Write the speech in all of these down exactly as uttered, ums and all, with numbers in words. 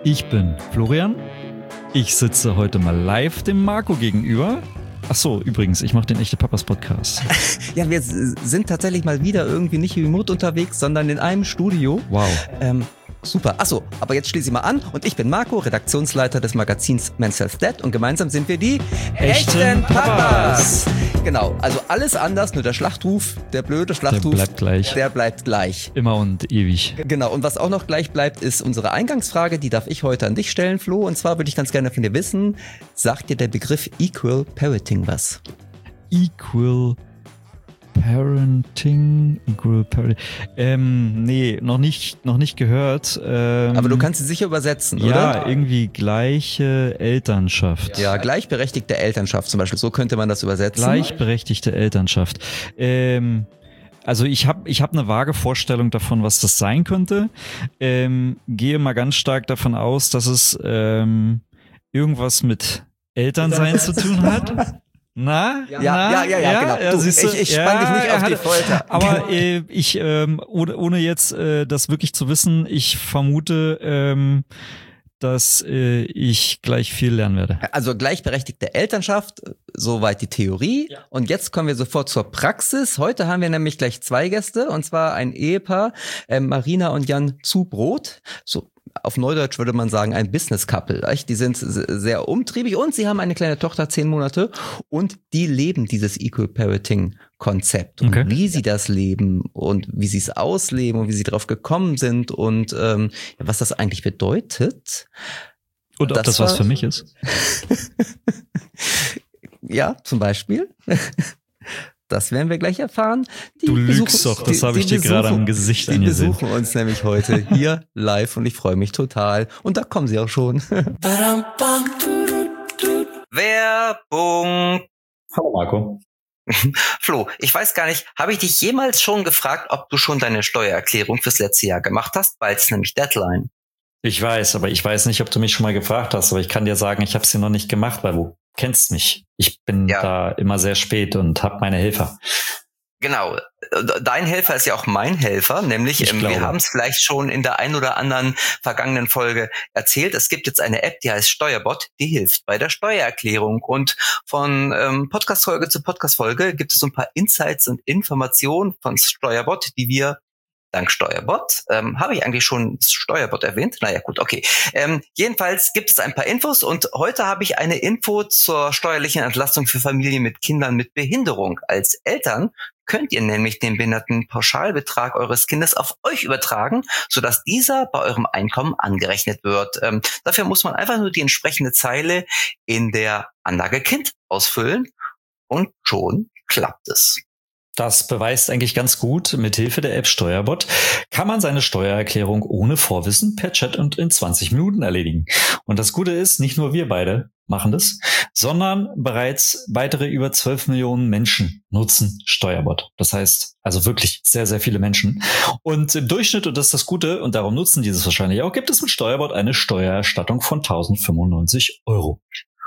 Ich bin Florian. Ich sitze heute mal live dem Marco gegenüber. Ach so, übrigens, ich mache den Echte Papas Podcast. Ja, wir sind tatsächlich mal wieder irgendwie nicht remote unterwegs, sondern in einem Studio. Wow. Ähm, super. Ach so, aber jetzt schließe ich mal an. Und ich bin Marco, Redaktionsleiter des Magazins Men's Health Dead. Und gemeinsam sind wir die Echten Papas. Genau, also alles anders, nur der Schlachtruf, der blöde Schlachtruf. Der bleibt gleich. Der bleibt gleich. Immer und ewig. Genau, und was auch noch gleich bleibt, ist unsere Eingangsfrage. Die darf ich heute an dich stellen, Flo. Und zwar würde ich ganz gerne von dir wissen, sagt dir der Begriff Equal Parenting was? Equal Parenting, Equal Parenting. Ähm, nee, noch nicht, noch nicht gehört. Ähm, Aber du kannst sie sicher übersetzen, ja, oder? Ja, irgendwie gleiche Elternschaft. Ja, gleichberechtigte Elternschaft zum Beispiel. So könnte man das übersetzen. Gleichberechtigte Elternschaft. Ähm, also ich habe ich hab eine vage Vorstellung davon, was das sein könnte. Ähm, gehe mal ganz stark davon aus, dass es ähm, irgendwas mit Elternsein zu tun hat. Na? Ja, na? ja, ja, ja, ja, genau. Ja, du, ich ich ja, spann dich nicht auf hat, die Folter. Aber äh, ich, ähm, ohne, ohne jetzt äh, das wirklich zu wissen, ich vermute, ähm, dass äh, ich gleich viel lernen werde. Also gleichberechtigte Elternschaft, soweit die Theorie. Ja. Und jetzt kommen wir sofort zur Praxis. Heute haben wir nämlich gleich zwei Gäste, und zwar ein Ehepaar, äh, Marina und Jan Zubrot. So. Auf Neudeutsch würde man sagen, ein Business-Couple. Die sind sehr umtriebig und sie haben eine kleine Tochter, zehn Monate, und die leben dieses Equal-Parenting-Konzept. Und okay. Wie sie das leben und wie sie es ausleben und wie sie drauf gekommen sind und ähm, was das eigentlich bedeutet. Und ob das, das was für mich ist? Ja, zum Beispiel. Das werden wir gleich erfahren. Die du lügst doch, das habe ich dir gerade am Gesicht angesehen. Die besuchen uns nämlich heute hier live und ich freue mich total. Und da kommen sie auch schon. Werbung. Hallo Marco. Flo, ich weiß gar nicht, habe ich dich jemals schon gefragt, ob du schon deine Steuererklärung fürs letzte Jahr gemacht hast? Bald ist nämlich Deadline. Ich weiß, aber ich weiß nicht, ob du mich schon mal gefragt hast, aber ich kann dir sagen, ich habe sie noch nicht gemacht, weil du kennst mich. Ich bin ja da immer sehr spät und habe meine Helfer. Genau. Dein Helfer ist ja auch mein Helfer, nämlich ähm, wir haben es vielleicht schon in der ein oder anderen vergangenen Folge erzählt. Es gibt jetzt eine App, die heißt Steuerbot, die hilft bei der Steuererklärung. Und von ähm, Podcast-Folge zu Podcast-Folge gibt es so ein paar Insights und Informationen von Steuerbot, die wir dank Steuerbot. Ähm, habe ich eigentlich schon Steuerbot erwähnt? Naja, gut, okay. Ähm, jedenfalls gibt es ein paar Infos und heute habe ich eine Info zur steuerlichen Entlastung für Familien mit Kindern mit Behinderung. Als Eltern könnt ihr nämlich den Behindertenpauschalbetrag eures Kindes auf euch übertragen, sodass dieser bei eurem Einkommen angerechnet wird. Ähm, dafür muss man einfach nur die entsprechende Zeile in der Anlage Kind ausfüllen und schon klappt es. Das beweist eigentlich ganz gut, mit Hilfe der App Steuerbot kann man seine Steuererklärung ohne Vorwissen per Chat und in zwanzig Minuten erledigen. Und das Gute ist, nicht nur wir beide machen das, sondern bereits weitere über zwölf Millionen Menschen nutzen Steuerbot. Das heißt also wirklich sehr, sehr viele Menschen. Und im Durchschnitt, und das ist das Gute, und darum nutzen die es wahrscheinlich auch, gibt es mit Steuerbot eine Steuererstattung von tausendfünfundneunzig Euro.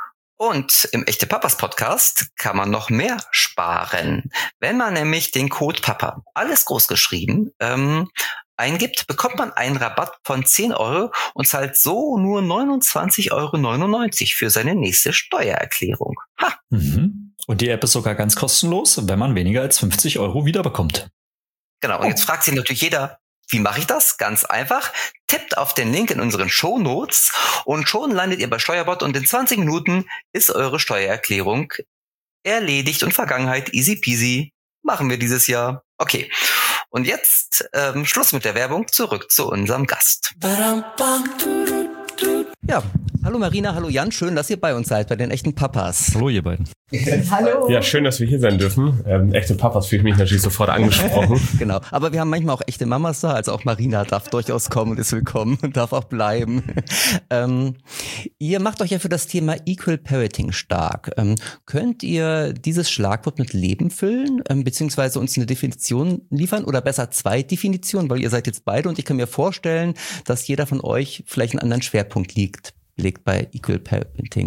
Und im Echte Papas Podcast kann man noch mehr sparen. Wenn man nämlich den Code Papa, alles groß geschrieben, ähm, eingibt, bekommt man einen Rabatt von zehn Euro und zahlt so nur neunundzwanzig Euro neunundneunzig für seine nächste Steuererklärung. Ha. Mhm. Und die App ist sogar ganz kostenlos, wenn man weniger als fünfzig Euro wiederbekommt. Genau, und jetzt fragt sich natürlich jeder, wie mache ich das? Ganz einfach. Tippt auf den Link in unseren Shownotes und schon landet ihr bei Steuerbot und in zwanzig Minuten ist eure Steuererklärung erledigt und Vergangenheit easy peasy. Machen wir dieses Jahr. Okay. Und jetzt ähm, Schluss mit der Werbung, zurück zu unserem Gast. Ja, hallo Marina, hallo Jan, schön, dass ihr bei uns seid, bei den Echten Papas. Hallo ihr beiden. Hallo. Ja, schön, dass wir hier sein dürfen. Ähm, echte Papas fühle ich mich natürlich sofort angesprochen. Genau, aber wir haben manchmal auch echte Mamas da, also auch Marina darf durchaus kommen und ist willkommen und darf auch bleiben. Ähm, ihr macht euch ja für das Thema Equal Parenting stark. Ähm, könnt ihr dieses Schlagwort mit Leben füllen, ähm, beziehungsweise uns eine Definition liefern oder besser zwei Definitionen, weil ihr seid jetzt beide und ich kann mir vorstellen, dass jeder von euch vielleicht einen anderen Schwerpunkt liegt, legt bei Equal Parenting.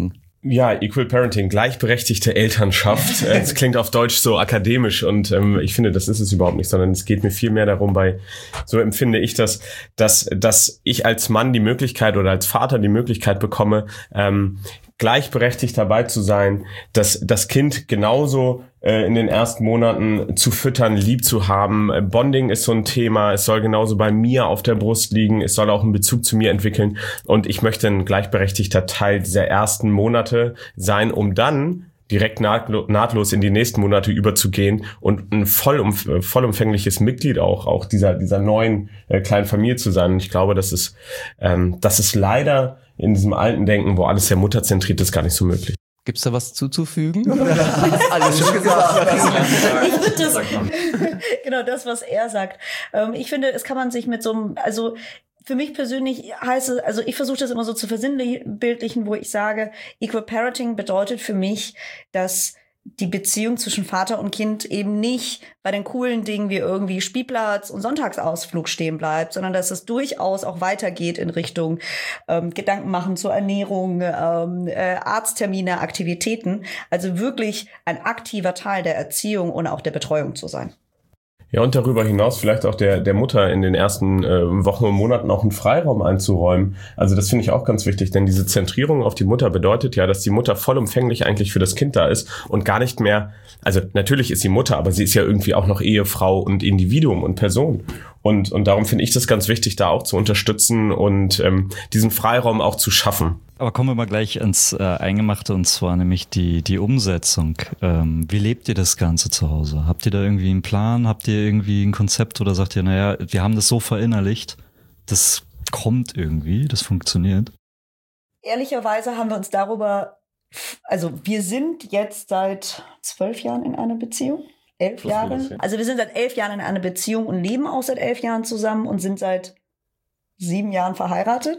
Ja, Equal Parenting, gleichberechtigte Elternschaft. Es klingt auf Deutsch so akademisch und ähm, ich finde, das ist es überhaupt nicht, sondern es geht mir viel mehr darum, bei, so empfinde ich das, dass, dass ich als Mann die Möglichkeit oder als Vater die Möglichkeit bekomme, ähm, gleichberechtigt dabei zu sein, dass das Kind genauso äh, in den ersten Monaten zu füttern, lieb zu haben. Bonding ist so ein Thema. Es soll genauso bei mir auf der Brust liegen. Es soll auch einen Bezug zu mir entwickeln. Und ich möchte ein gleichberechtigter Teil dieser ersten Monate sein, um dann direkt nahtlo- nahtlos in die nächsten Monate überzugehen und ein vollumf- vollumfängliches Mitglied auch auch dieser dieser neuen äh, kleinen Familie zu sein. Und ich glaube, das ist ähm, das ist leider in diesem alten Denken, wo alles sehr mutterzentriert ist, gar nicht so möglich. Gibt's da was zuzufügen? Alles schon gesagt. Ich finde das, genau das, was er sagt. Ähm, ich finde, es kann man sich mit so einem, also für mich persönlich heißt es, also ich versuche das immer so zu versinnbildlichen, wo ich sage, Equal Parenting bedeutet für mich, dass die Beziehung zwischen Vater und Kind eben nicht bei den coolen Dingen wie irgendwie Spielplatz und Sonntagsausflug stehen bleibt, sondern dass es durchaus auch weitergeht in Richtung ähm, Gedanken machen zur Ernährung, ähm, äh, Arzttermine, Aktivitäten. Also wirklich ein aktiver Teil der Erziehung und auch der Betreuung zu sein. Ja, und darüber hinaus vielleicht auch der der Mutter in den ersten äh, Wochen und Monaten auch einen Freiraum einzuräumen. Also das finde ich auch ganz wichtig, denn diese Zentrierung auf die Mutter bedeutet ja, dass die Mutter vollumfänglich eigentlich für das Kind da ist und gar nicht mehr, also natürlich ist sie Mutter, aber sie ist ja irgendwie auch noch Ehefrau und Individuum und Person. Und und darum finde ich das ganz wichtig, da auch zu unterstützen und ähm, diesen Freiraum auch zu schaffen. Aber kommen wir mal gleich ins äh, Eingemachte, und zwar nämlich die die Umsetzung. Ähm, wie lebt ihr das Ganze zu Hause? Habt ihr da irgendwie einen Plan? Habt ihr irgendwie ein Konzept oder sagt ihr, naja, wir haben das so verinnerlicht, das kommt irgendwie, das funktioniert? Ehrlicherweise haben wir uns darüber, also wir sind jetzt seit zwölf Jahren in einer Beziehung. Elf Jahre. Also wir sind seit elf Jahren in einer Beziehung und leben auch seit elf Jahren zusammen und sind seit sieben Jahren verheiratet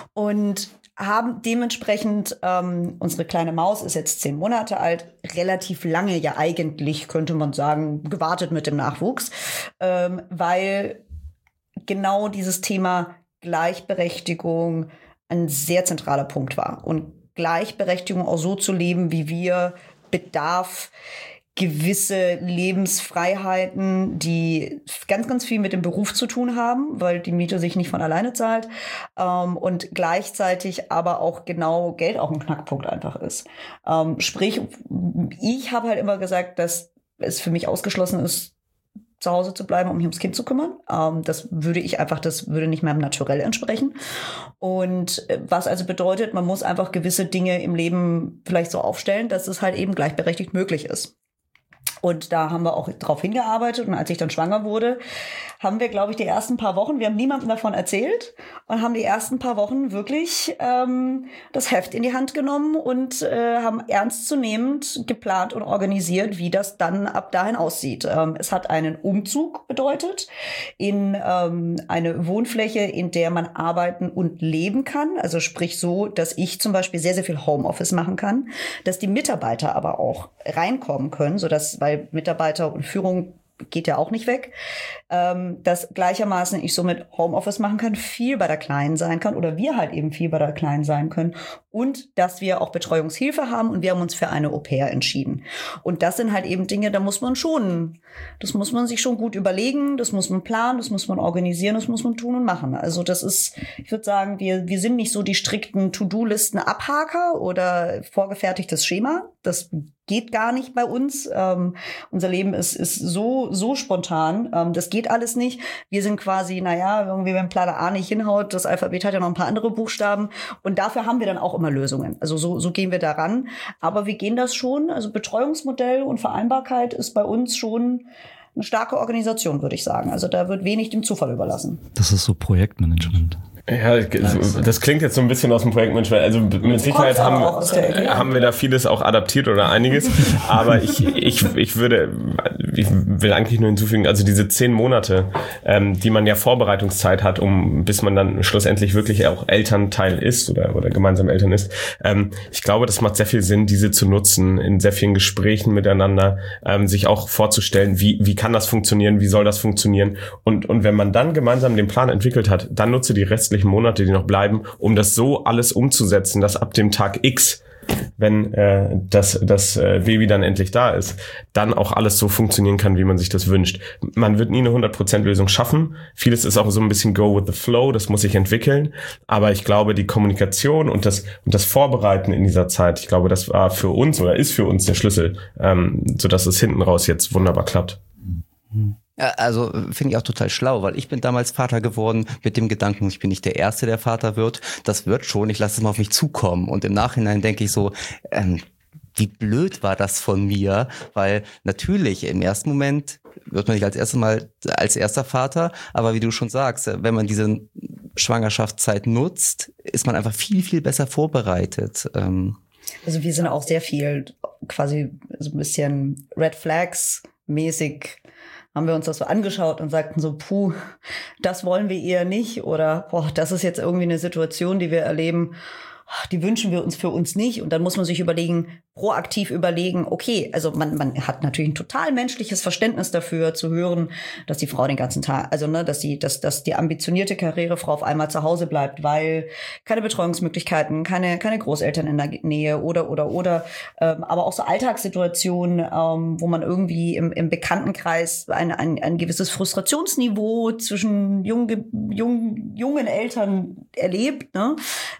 und haben dementsprechend, ähm, unsere kleine Maus ist jetzt zehn Monate alt, relativ lange ja eigentlich, könnte man sagen, gewartet mit dem Nachwuchs, ähm, weil genau dieses Thema Gleichberechtigung ein sehr zentraler Punkt war. Und Gleichberechtigung auch so zu leben, wie wir, bedarf gewisse Lebensfreiheiten, die ganz, ganz viel mit dem Beruf zu tun haben, weil die Miete sich nicht von alleine zahlt, ähm, und gleichzeitig aber auch genau Geld auch ein Knackpunkt einfach ist. Ähm, sprich, ich habe halt immer gesagt, dass es für mich ausgeschlossen ist, zu Hause zu bleiben, um mich ums Kind zu kümmern. Ähm, das würde ich einfach, das würde nicht meinem Naturell entsprechen. Und was also bedeutet, man muss einfach gewisse Dinge im Leben vielleicht so aufstellen, dass es halt eben gleichberechtigt möglich ist. Und da haben wir auch drauf hingearbeitet. Und als ich dann schwanger wurde, haben wir, glaube ich, die ersten paar Wochen, wir haben niemandem davon erzählt und haben die ersten paar Wochen wirklich ähm, das Heft in die Hand genommen und äh, haben ernstzunehmend geplant und organisiert, wie das dann ab dahin aussieht. Ähm, es hat einen Umzug bedeutet in ähm, eine Wohnfläche, in der man arbeiten und leben kann. Also sprich so, dass ich zum Beispiel sehr, sehr viel Homeoffice machen kann, dass die Mitarbeiter aber auch reinkommen können, sodass, weil Mitarbeiter und Führung geht ja auch nicht weg, ähm, dass gleichermaßen ich somit Homeoffice machen kann, viel bei der Kleinen sein kann oder wir halt eben viel bei der Kleinen sein können und dass wir auch Betreuungshilfe haben und wir haben uns für eine Au-pair entschieden. Und das sind halt eben Dinge, da muss man schon, das muss man sich schon gut überlegen, das muss man planen, das muss man organisieren, das muss man tun und machen. Also das ist, ich würde sagen, wir, wir sind nicht so die strikten To-Do-Listen-Abhaker oder vorgefertigtes Schema. Das geht gar nicht bei uns. Ähm, unser Leben ist, ist so, so spontan. Ähm, das geht alles nicht. Wir sind quasi, naja, irgendwie, wenn Planer A nicht hinhaut, das Alphabet hat ja noch ein paar andere Buchstaben. Und dafür haben wir dann auch immer Lösungen. Also so, so gehen wir daran. Aber wir gehen das schon. Also Betreuungsmodell und Vereinbarkeit ist bei uns schon eine starke Organisation, würde ich sagen. Also da wird wenig dem Zufall überlassen. Das ist so Projektmanagement. Ja, das klingt jetzt so ein bisschen aus dem Projektmanagement. Also mit Sicherheit haben, haben wir da vieles auch adaptiert oder einiges. Aber ich, ich, ich würde, ich will eigentlich nur hinzufügen, also diese zehn Monate, ähm, die man ja Vorbereitungszeit hat, um, bis man dann schlussendlich wirklich auch Elternteil ist oder, oder gemeinsam Eltern ist. Ähm, ich glaube, das macht sehr viel Sinn, diese zu nutzen, in sehr vielen Gesprächen miteinander, ähm, sich auch vorzustellen, wie, wie kann das funktionieren, wie soll das funktionieren? Und, und wenn man dann gemeinsam den Plan entwickelt hat, dann nutze die restlichen Monate, die noch bleiben, um das so alles umzusetzen, dass ab dem Tag X wenn äh, das, das äh, Baby dann endlich da ist, dann auch alles so funktionieren kann, wie man sich das wünscht. Man wird nie eine hundert Prozent Lösung schaffen. Vieles ist auch so ein bisschen go with the flow, das muss sich entwickeln. Aber ich glaube, die Kommunikation und das, und das Vorbereiten in dieser Zeit, ich glaube, das war für uns oder ist für uns der Schlüssel, ähm, sodass es hinten raus jetzt wunderbar klappt. Ja, also finde ich auch total schlau, weil ich bin damals Vater geworden mit dem Gedanken, ich bin nicht der Erste, der Vater wird. Das wird schon, ich lasse es mal auf mich zukommen. Und im Nachhinein denke ich so, ähm, wie blöd war das von mir? Weil natürlich im ersten Moment wird man nicht als erstes Mal als erster Vater, aber wie du schon sagst, wenn man diese Schwangerschaftszeit nutzt, ist man einfach viel, viel besser vorbereitet. Ähm, Also wir sind auch sehr viel quasi so ein bisschen Red Flags mäßig, haben wir uns das so angeschaut und sagten so, puh, das wollen wir eher nicht oder boah, das ist jetzt irgendwie eine Situation, die wir erleben, die wünschen wir uns für uns nicht. Und dann muss man sich überlegen, proaktiv überlegen, okay, also man, man hat natürlich ein total menschliches Verständnis dafür zu hören, dass die Frau den ganzen Tag, also ne, dass die, dass, dass die ambitionierte Karrierefrau auf einmal zu Hause bleibt, weil keine Betreuungsmöglichkeiten, keine, keine Großeltern in der Nähe oder, oder, oder, ähm, aber auch so Alltagssituationen, ähm, wo man irgendwie im, im Bekanntenkreis ein, ein, ein gewisses Frustrationsniveau zwischen jungen, jungen, jungen Eltern erlebt, ne?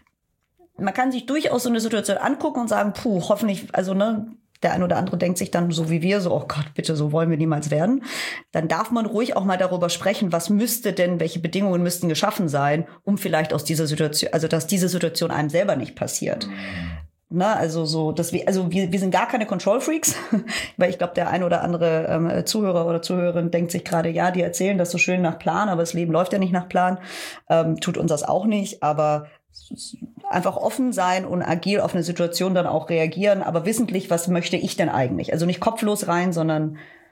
Man kann sich durchaus so eine Situation angucken und sagen, puh, hoffentlich, also ne, der ein oder andere denkt sich dann so wie wir, so, oh Gott, bitte, so wollen wir niemals werden. Dann darf man ruhig auch mal darüber sprechen, was müsste denn, welche Bedingungen müssten geschaffen sein, um vielleicht aus dieser Situation, also dass diese Situation einem selber nicht passiert. Na, also so, dass wir, also wir, wir sind gar keine Control Freaks, weil ich glaube, der ein oder andere ähm, Zuhörer oder Zuhörerin denkt sich gerade, ja, die erzählen das so schön nach Plan, aber das Leben läuft ja nicht nach Plan, ähm, tut uns das auch nicht, aber einfach offen sein und agil auf eine Situation dann auch reagieren, aber wissentlich, was möchte ich denn eigentlich? Also nicht kopflos rein, sondern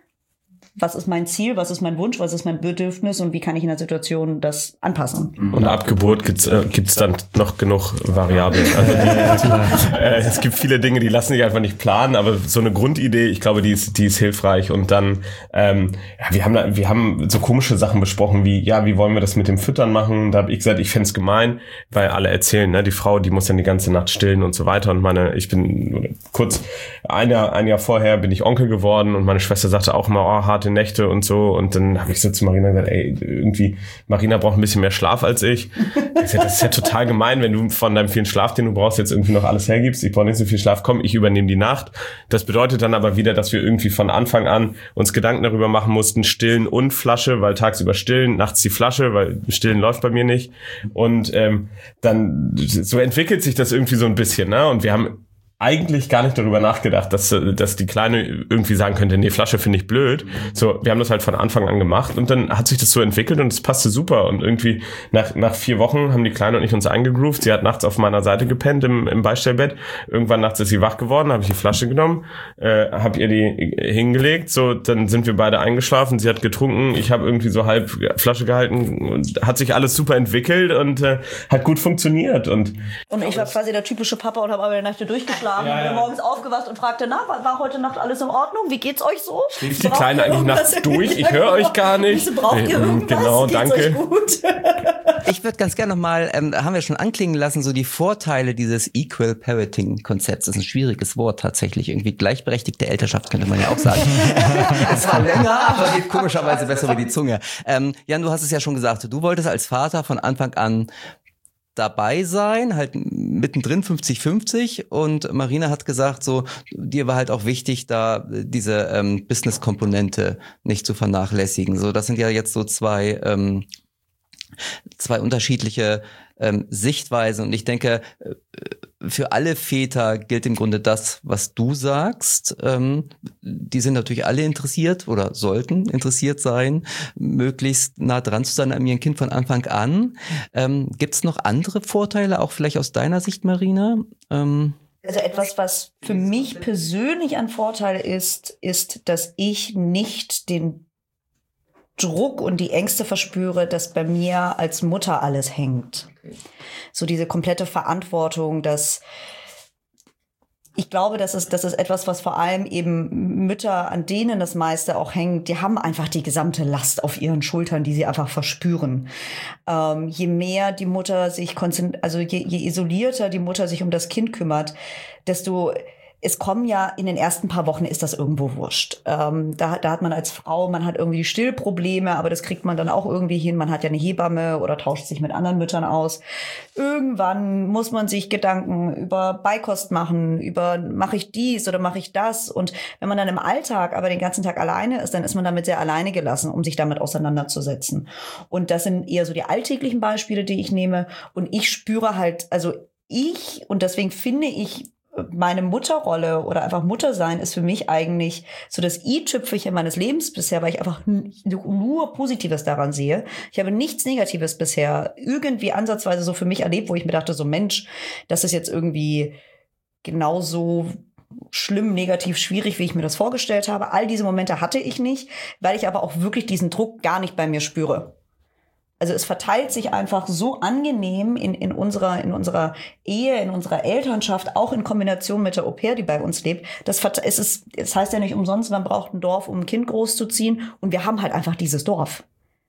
was ist mein Ziel, was ist mein Wunsch, was ist mein Bedürfnis und wie kann ich in der Situation das anpassen? Und ab Geburt gibt's, äh, gibt's dann noch genug Variablen. Also die, äh, es gibt viele Dinge, die lassen sich einfach nicht planen, aber so eine Grundidee, ich glaube, die ist, die ist hilfreich. Und dann, ähm, ja, wir haben da, wir haben so komische Sachen besprochen, wie, ja, wie wollen wir das mit dem Füttern machen? Da habe ich gesagt, ich fänd's gemein, weil alle erzählen, ne, die Frau, die muss dann die ganze Nacht stillen und so weiter. Und meine, ich bin kurz, ein Jahr, ein Jahr vorher bin ich Onkel geworden und meine Schwester sagte auch immer, oh, harte Nächte und so. Und dann habe ich so zu Marina gesagt, ey, irgendwie, Marina braucht ein bisschen mehr Schlaf als ich. Ich sag, das ist ja total gemein, wenn du von deinem vielen Schlaf, den du brauchst, jetzt irgendwie noch alles hergibst. Ich brauche nicht so viel Schlaf. Komm, ich übernehme die Nacht. Das bedeutet dann aber wieder, dass wir irgendwie von Anfang an uns Gedanken darüber machen mussten, stillen und Flasche, weil tagsüber stillen, nachts die Flasche, weil stillen läuft bei mir nicht. Und ähm, dann so entwickelt sich das irgendwie so ein bisschen, ne? Und wir haben eigentlich gar nicht darüber nachgedacht, dass, dass die Kleine irgendwie sagen könnte, nee, Flasche finde ich blöd. So, wir haben das halt von Anfang an gemacht und dann hat sich das so entwickelt und es passte super. Und irgendwie nach, nach vier Wochen haben die Kleine und ich uns eingegroovt. Sie hat nachts auf meiner Seite gepennt im, im Beistellbett. Irgendwann nachts ist sie wach geworden, habe ich die Flasche genommen, äh, habe ihr die hingelegt. So, dann sind wir beide eingeschlafen. Sie hat getrunken. Ich habe irgendwie so halb Flasche gehalten und hat sich alles super entwickelt und äh, hat gut funktioniert. Und, und ich war quasi der typische Papa und habe aber die Nacht durchgeschlafen. Ja, ja. Morgens aufgewacht und fragte, na, war, war heute Nacht alles in Ordnung? Wie geht's euch so? Schläft die Kleine eigentlich nachts durch? Ich höre euch gar nicht. Braucht ihr irgendwas? Genau, Geht's danke. euch gut? Ich würde ganz gerne nochmal, ähm, haben wir schon anklingen lassen, so die Vorteile dieses Equal Parenting Konzepts. Das ist ein schwieriges Wort tatsächlich. Irgendwie gleichberechtigte Elternschaft könnte man ja auch sagen. Es war länger, aber geht komischerweise besser über die Zunge. Ähm, Jan, du hast es ja schon gesagt, du wolltest als Vater von Anfang an dabei sein, halt mittendrin fünfzig fünfzig und Marina hat gesagt, so dir war halt auch wichtig, da diese ähm, Business-Komponente nicht zu vernachlässigen. So, das sind ja jetzt so zwei ähm, zwei unterschiedliche ähm, Sichtweisen und ich denke, für alle Väter gilt im Grunde das, was du sagst. Ähm, die sind natürlich alle interessiert oder sollten interessiert sein, möglichst nah dran zu sein an ihrem Kind von Anfang an. Ähm, gibt es noch andere Vorteile, auch vielleicht aus deiner Sicht, Marina? Ähm, Also etwas, was für mich persönlich ein Vorteil ist, ist, dass ich nicht den Druck und die Ängste verspüre, dass bei mir als Mutter alles hängt. So diese komplette Verantwortung, dass ich glaube, das ist, das ist etwas, was vor allem eben Mütter, an denen das meiste auch hängt, die haben einfach die gesamte Last auf ihren Schultern, die sie einfach verspüren. Ähm, je mehr die Mutter sich konzentriert, also je, je isolierter die Mutter sich um das Kind kümmert, desto es kommen ja in den ersten paar Wochen ist das irgendwo wurscht. Ähm, da, da hat man als Frau, man hat irgendwie Stillprobleme, aber das kriegt man dann auch irgendwie hin. Man hat ja eine Hebamme oder tauscht sich mit anderen Müttern aus. Irgendwann muss man sich Gedanken über Beikost machen, über mache ich dies oder mache ich das. Und wenn man dann im Alltag aber den ganzen Tag alleine ist, dann ist man damit sehr alleine gelassen, um sich damit auseinanderzusetzen. Und das sind eher so die alltäglichen Beispiele, die ich nehme. Und ich spüre halt, also ich, und deswegen finde ich, meine Mutterrolle oder einfach Muttersein ist für mich eigentlich so das i-Tüpfelchen meines Lebens bisher, weil ich einfach nur Positives daran sehe. Ich habe nichts Negatives bisher irgendwie ansatzweise so für mich erlebt, wo ich mir dachte, so Mensch, das ist jetzt irgendwie genauso schlimm, negativ, schwierig, wie ich mir das vorgestellt habe. All diese Momente hatte ich nicht, weil ich aber auch wirklich diesen Druck gar nicht bei mir spüre. Also es verteilt sich einfach so angenehm in, in unserer, in unserer Ehe, in unserer Elternschaft, auch in Kombination mit der Au-pair, die bei uns lebt. Das, es ist, es heißt ja nicht umsonst, man braucht ein Dorf, um ein Kind großzuziehen. Und wir haben halt einfach dieses Dorf.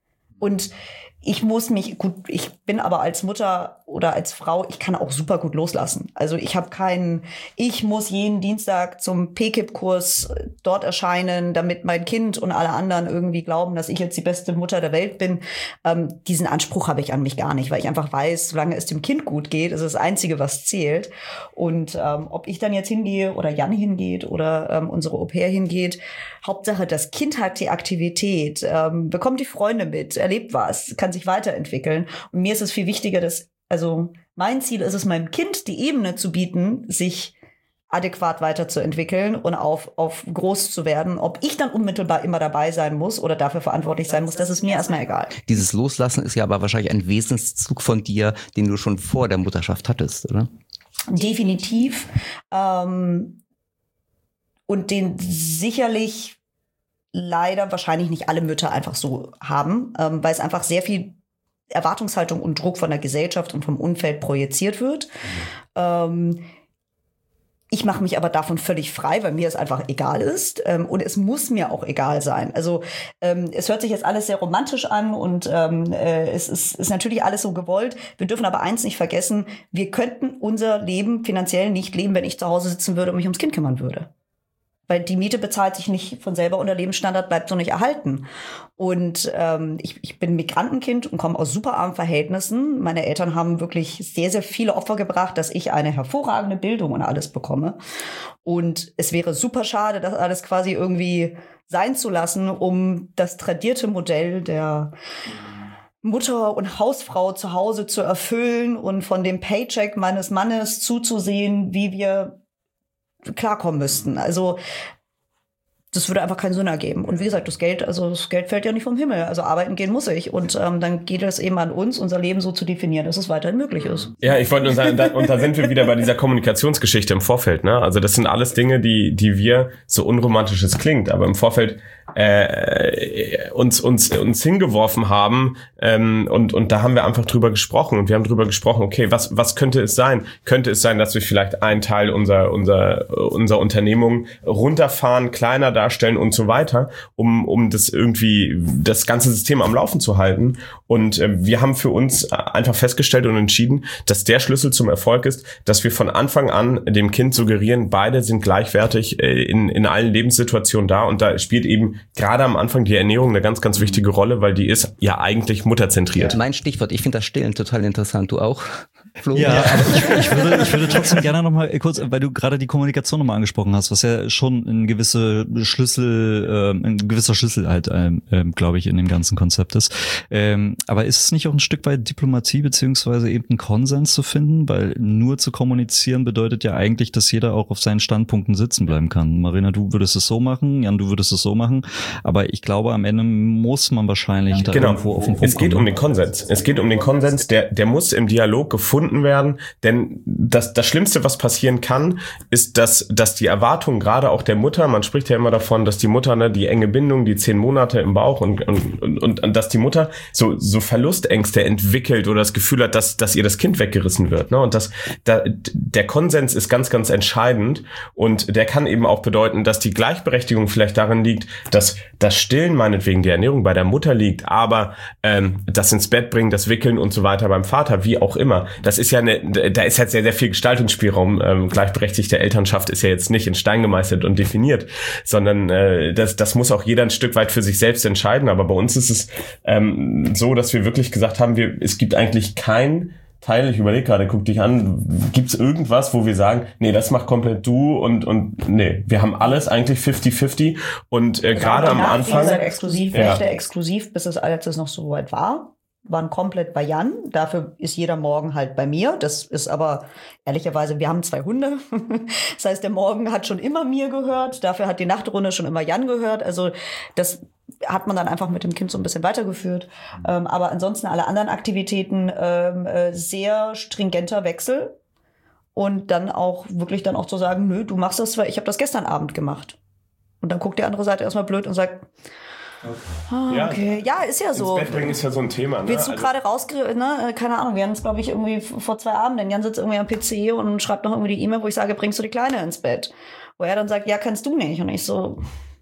Und ich muss mich gut, ich bin aber als Mutter oder als Frau, ich kann auch super gut loslassen. Also ich habe keinen, ich muss jeden Dienstag zum P K I P-Kurs dort erscheinen, damit mein Kind und alle anderen irgendwie glauben, dass ich jetzt die beste Mutter der Welt bin. Ähm, diesen Anspruch habe ich an mich gar nicht, weil ich einfach weiß, solange es dem Kind gut geht, ist das Einzige, was zählt. Und ähm, ob ich dann jetzt hingehe oder Jan hingeht oder ähm, unsere Au-pair hingeht, Hauptsache, das Kind hat die Aktivität, ähm, bekommt die Freunde mit, erlebt was, kann sich weiterentwickeln. Und mir ist es viel wichtiger, dass, also mein Ziel ist es, meinem Kind die Ebene zu bieten, sich adäquat weiterzuentwickeln und auf, auf groß zu werden. Ob ich dann unmittelbar immer dabei sein muss oder dafür verantwortlich sein muss, das ist mir erstmal egal. Dieses Loslassen ist ja aber wahrscheinlich ein Wesenszug von dir, den du schon vor der Mutterschaft hattest, oder? Definitiv. Ähm, und den sicherlich leider wahrscheinlich nicht alle Mütter einfach so haben, ähm, weil es einfach sehr viel Erwartungshaltung und Druck von der Gesellschaft und vom Umfeld projiziert wird. Mhm. Ähm, ich mache mich aber davon völlig frei, weil mir es einfach egal ist. Ähm, und es muss mir auch egal sein. Also ähm, es hört sich jetzt alles sehr romantisch an und ähm, äh, es ist, ist natürlich alles so gewollt. Wir dürfen aber eins nicht vergessen, wir könnten unser Leben finanziell nicht leben, wenn ich zu Hause sitzen würde und mich ums Kind kümmern würde. Weil die Miete bezahlt sich nicht von selber und der Lebensstandard bleibt so nicht erhalten. Und ähm, ich, ich bin Migrantenkind und komme aus super armen Verhältnissen. Meine Eltern haben wirklich sehr, sehr viele Opfer gebracht, dass ich eine hervorragende Bildung und alles bekomme. Und es wäre super schade, das alles quasi irgendwie sein zu lassen, um das tradierte Modell der Mutter und Hausfrau zu Hause zu erfüllen und von dem Paycheck meines Mannes zuzusehen, wie wir klarkommen müssten. Also das würde einfach keinen Sinn ergeben. Und wie gesagt, das Geld, also das Geld fällt ja nicht vom Himmel. Also arbeiten gehen muss ich. Und ähm, dann geht es eben an uns, unser Leben so zu definieren, dass es weiterhin möglich ist. Ja, ich wollte nur sagen, da, und da sind wir wieder bei dieser Kommunikationsgeschichte im Vorfeld. Ne? Also das sind alles Dinge, die die wir, so unromantisch es klingt, aber im Vorfeld äh, uns uns uns hingeworfen haben. Ähm, und und da haben wir einfach drüber gesprochen. Und wir haben drüber gesprochen, okay, was was könnte es sein? Könnte es sein, dass wir vielleicht einen Teil unserer unserer unserer Unternehmung runterfahren, kleiner darstellen und so weiter, um um das irgendwie das ganze System am Laufen zu halten. Und äh, wir haben für uns einfach festgestellt und entschieden, dass der Schlüssel zum Erfolg ist, dass wir von Anfang an dem Kind suggerieren, beide sind gleichwertig äh, in in allen Lebenssituationen da. Und da spielt eben gerade am Anfang die Ernährung eine ganz ganz wichtige Rolle, weil die ist ja eigentlich mutterzentriert. Mein Stichwort, ich finde das Stillen total interessant. Du auch, Flo? Ja, aber ich, ich würde ich würde trotzdem gerne noch mal kurz, weil du gerade die Kommunikation nochmal angesprochen hast, was ja schon ein gewisse Schlüssel, äh, ein gewisser Schlüssel halt, äh, glaube ich, in dem ganzen Konzept ist. Ähm, aber ist es nicht auch ein Stück weit Diplomatie beziehungsweise eben einen Konsens zu finden? Weil nur zu kommunizieren bedeutet ja eigentlich, dass jeder auch auf seinen Standpunkten sitzen bleiben kann. Marina, du würdest es so machen, Jan, du würdest es so machen. Aber ich glaube, am Ende muss man wahrscheinlich da genau. irgendwo auf den Punkt Es geht kommen. um den Konsens. Es geht um den Konsens, der der muss im Dialog gefunden werden, denn das das Schlimmste, was passieren kann, ist, dass dass die Erwartungen gerade auch der Mutter, man spricht ja immer davon, dass die Mutter, ne, die enge Bindung, die zehn Monate im Bauch und, und, und, und, und dass die Mutter so, so Verlustängste entwickelt oder das Gefühl hat, dass, dass ihr das Kind weggerissen wird, ne, und das, da, der Konsens ist ganz, ganz entscheidend und der kann eben auch bedeuten, dass die Gleichberechtigung vielleicht darin liegt, dass das Stillen meinetwegen die Ernährung bei der Mutter liegt, aber ähm, das ins Bett bringen, das Wickeln und so weiter beim Vater, wie auch immer. Das ist ja eine, da ist halt sehr, sehr viel Gestaltungsspielraum. Ähm, gleichberechtigte Elternschaft ist ja jetzt nicht in Stein gemeißelt und definiert, sondern äh, das, das muss auch jeder ein Stück weit für sich selbst entscheiden. Aber bei uns ist es ähm, so, dass wir wirklich gesagt haben, wir, es gibt eigentlich kein Teil, ich überlege gerade, guck dich an, gibt's irgendwas, wo wir sagen, nee, das macht komplett du und und nee, wir haben alles eigentlich fifty fifty und äh, gerade am Anfang... Wie gesagt, exklusiv, ja. Rechte exklusiv, bis es als es noch so weit war. Waren komplett bei Jan. Dafür ist jeder Morgen halt bei mir. Das ist aber ehrlicherweise, wir haben zwei Hunde. Das heißt, der Morgen hat schon immer mir gehört. Dafür hat die Nachtrunde schon immer Jan gehört. Also das hat man dann einfach mit dem Kind so ein bisschen weitergeführt. Ähm, aber ansonsten alle anderen Aktivitäten ähm, äh, sehr stringenter Wechsel. Und dann auch wirklich dann auch zu sagen, nö, du machst das, weil ich habe das gestern Abend gemacht. Und dann guckt die andere Seite erstmal blöd und sagt, okay. Ah, okay. Ja, ist ja so. Ins Bett bringen ist ja so ein Thema. Ne? Willst du also gerade raus, ne? Keine Ahnung, wir haben es, glaube ich, irgendwie vor zwei Abenden. Jan sitzt irgendwie am P C und schreibt noch irgendwie die E-Mail, wo ich sage, bringst du die Kleine ins Bett? Wo er dann sagt, ja, kannst du nicht. Und ich so,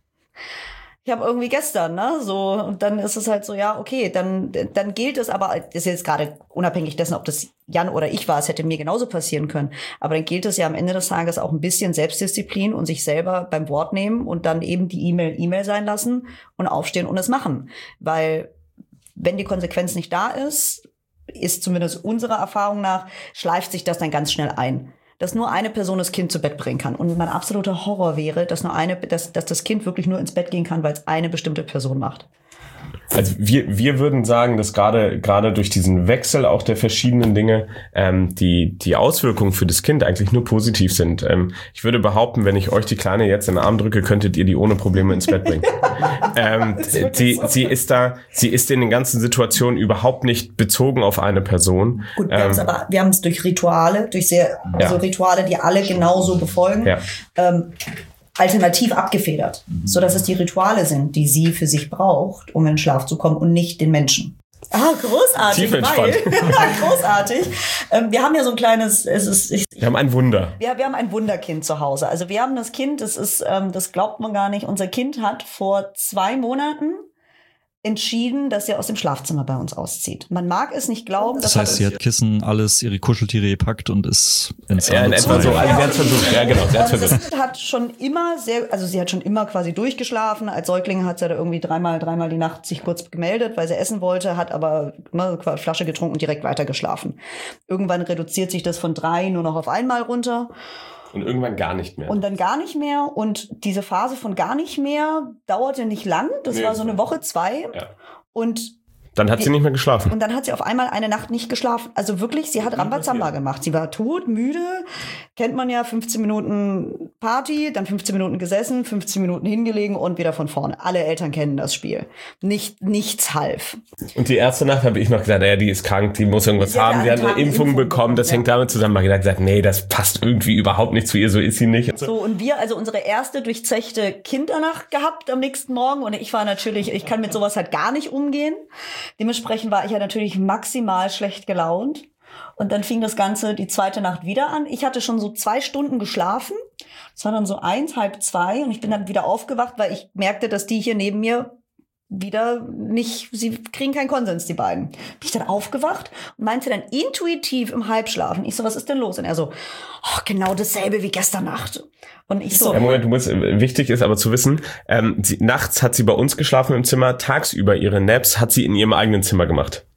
ich habe irgendwie gestern, ne, so, und dann ist es halt so, ja, okay, dann dann gilt es, aber das ist jetzt gerade unabhängig dessen, ob das Jan oder ich war, es hätte mir genauso passieren können, aber dann gilt es ja am Ende des Tages auch ein bisschen Selbstdisziplin und sich selber beim Wort nehmen und dann eben die E-Mail E-Mail sein lassen und aufstehen und es machen, weil wenn die Konsequenz nicht da ist, ist zumindest unserer Erfahrung nach, schleift sich das dann ganz schnell ein. Dass nur eine Person das Kind zu Bett bringen kann. Und mein absoluter Horror wäre, dass nur eine, dass, dass das Kind wirklich nur ins Bett gehen kann, weil es eine bestimmte Person macht. Also wir wir würden sagen, dass gerade gerade durch diesen Wechsel auch der verschiedenen Dinge ähm, die die Auswirkungen für das Kind eigentlich nur positiv sind. Ähm, ich würde behaupten, wenn ich euch die Kleine jetzt in den Arm drücke, könntet ihr die ohne Probleme ins Bett bringen. ähm, sie so. sie ist da sie ist in den ganzen Situationen überhaupt nicht bezogen auf eine Person. Gut, wir ähm, haben es aber wir haben es durch Rituale, durch sehr ja. also Rituale, die alle genauso befolgen. Ja. Ähm, alternativ abgefedert, so dass es die Rituale sind, die sie für sich braucht, um in den Schlaf zu kommen und nicht den Menschen. Ah, großartig, weil, großartig. Ähm, wir haben ja so ein kleines, es ist, ich, wir haben ein Wunder. Wir, wir haben ein Wunderkind zu Hause. Also wir haben das Kind, das ist, ähm, das glaubt man gar nicht. Unser Kind hat vor zwei Monaten entschieden, dass sie aus dem Schlafzimmer bei uns auszieht. Man mag es nicht glauben. Das heißt, sie hat Kissen, alles, ihre Kuscheltiere gepackt und ist ins Ja, in etwa so. Also, sie hat versucht. Ja, genau. Sie hat versucht. Das hat schon immer sehr, also sie hat schon immer quasi durchgeschlafen. Als Säugling hat sie da irgendwie dreimal, dreimal die Nacht sich kurz gemeldet, weil sie essen wollte, hat aber ne, Flasche getrunken und direkt weiter geschlafen. Irgendwann reduziert sich das von drei nur noch auf einmal runter. Und irgendwann gar nicht mehr. Und dann gar nicht mehr. Und diese Phase von gar nicht mehr dauerte nicht lang. Das nee, war so eine Woche, zwei. Ja. Und dann hat sie nicht mehr geschlafen. Und dann hat sie auf einmal eine Nacht nicht geschlafen. Also wirklich, sie hat Rambazamba gemacht. Sie war tot, müde. Kennt man ja, fünfzehn Minuten Party, dann fünfzehn Minuten gesessen, fünfzehn Minuten hingelegen und wieder von vorne. Alle Eltern kennen das Spiel. Nicht, nichts half. Und die erste Nacht habe ich noch gesagt, naja, die ist krank, die muss irgendwas ja, haben. Sie hat eine Impfung, Impfung bekommen, das ja. hängt damit zusammen. Ich habe gesagt, nee, das passt irgendwie überhaupt nicht zu ihr, so ist sie nicht. So, und wir, also unsere erste durchzechte Kindernacht gehabt am nächsten Morgen. Und ich war natürlich, ich kann mit sowas halt gar nicht umgehen. Dementsprechend war ich ja natürlich maximal schlecht gelaunt. Und dann fing das Ganze die zweite Nacht wieder an. Ich hatte schon so zwei Stunden geschlafen. Es war dann so eins, halb zwei. Und ich bin dann wieder aufgewacht, weil ich merkte, dass die hier neben mir wieder nicht, sie kriegen keinen Konsens, die beiden. Bin ich dann aufgewacht und meinte dann intuitiv im Halbschlafen. Ich so, was ist denn los? Und er so, oh, genau dasselbe wie gestern Nacht. Und ich so. Ja, Moment, du musst, wichtig ist aber zu wissen, ähm, sie, nachts hat sie bei uns geschlafen im Zimmer, tagsüber ihre Naps hat sie in ihrem eigenen Zimmer gemacht.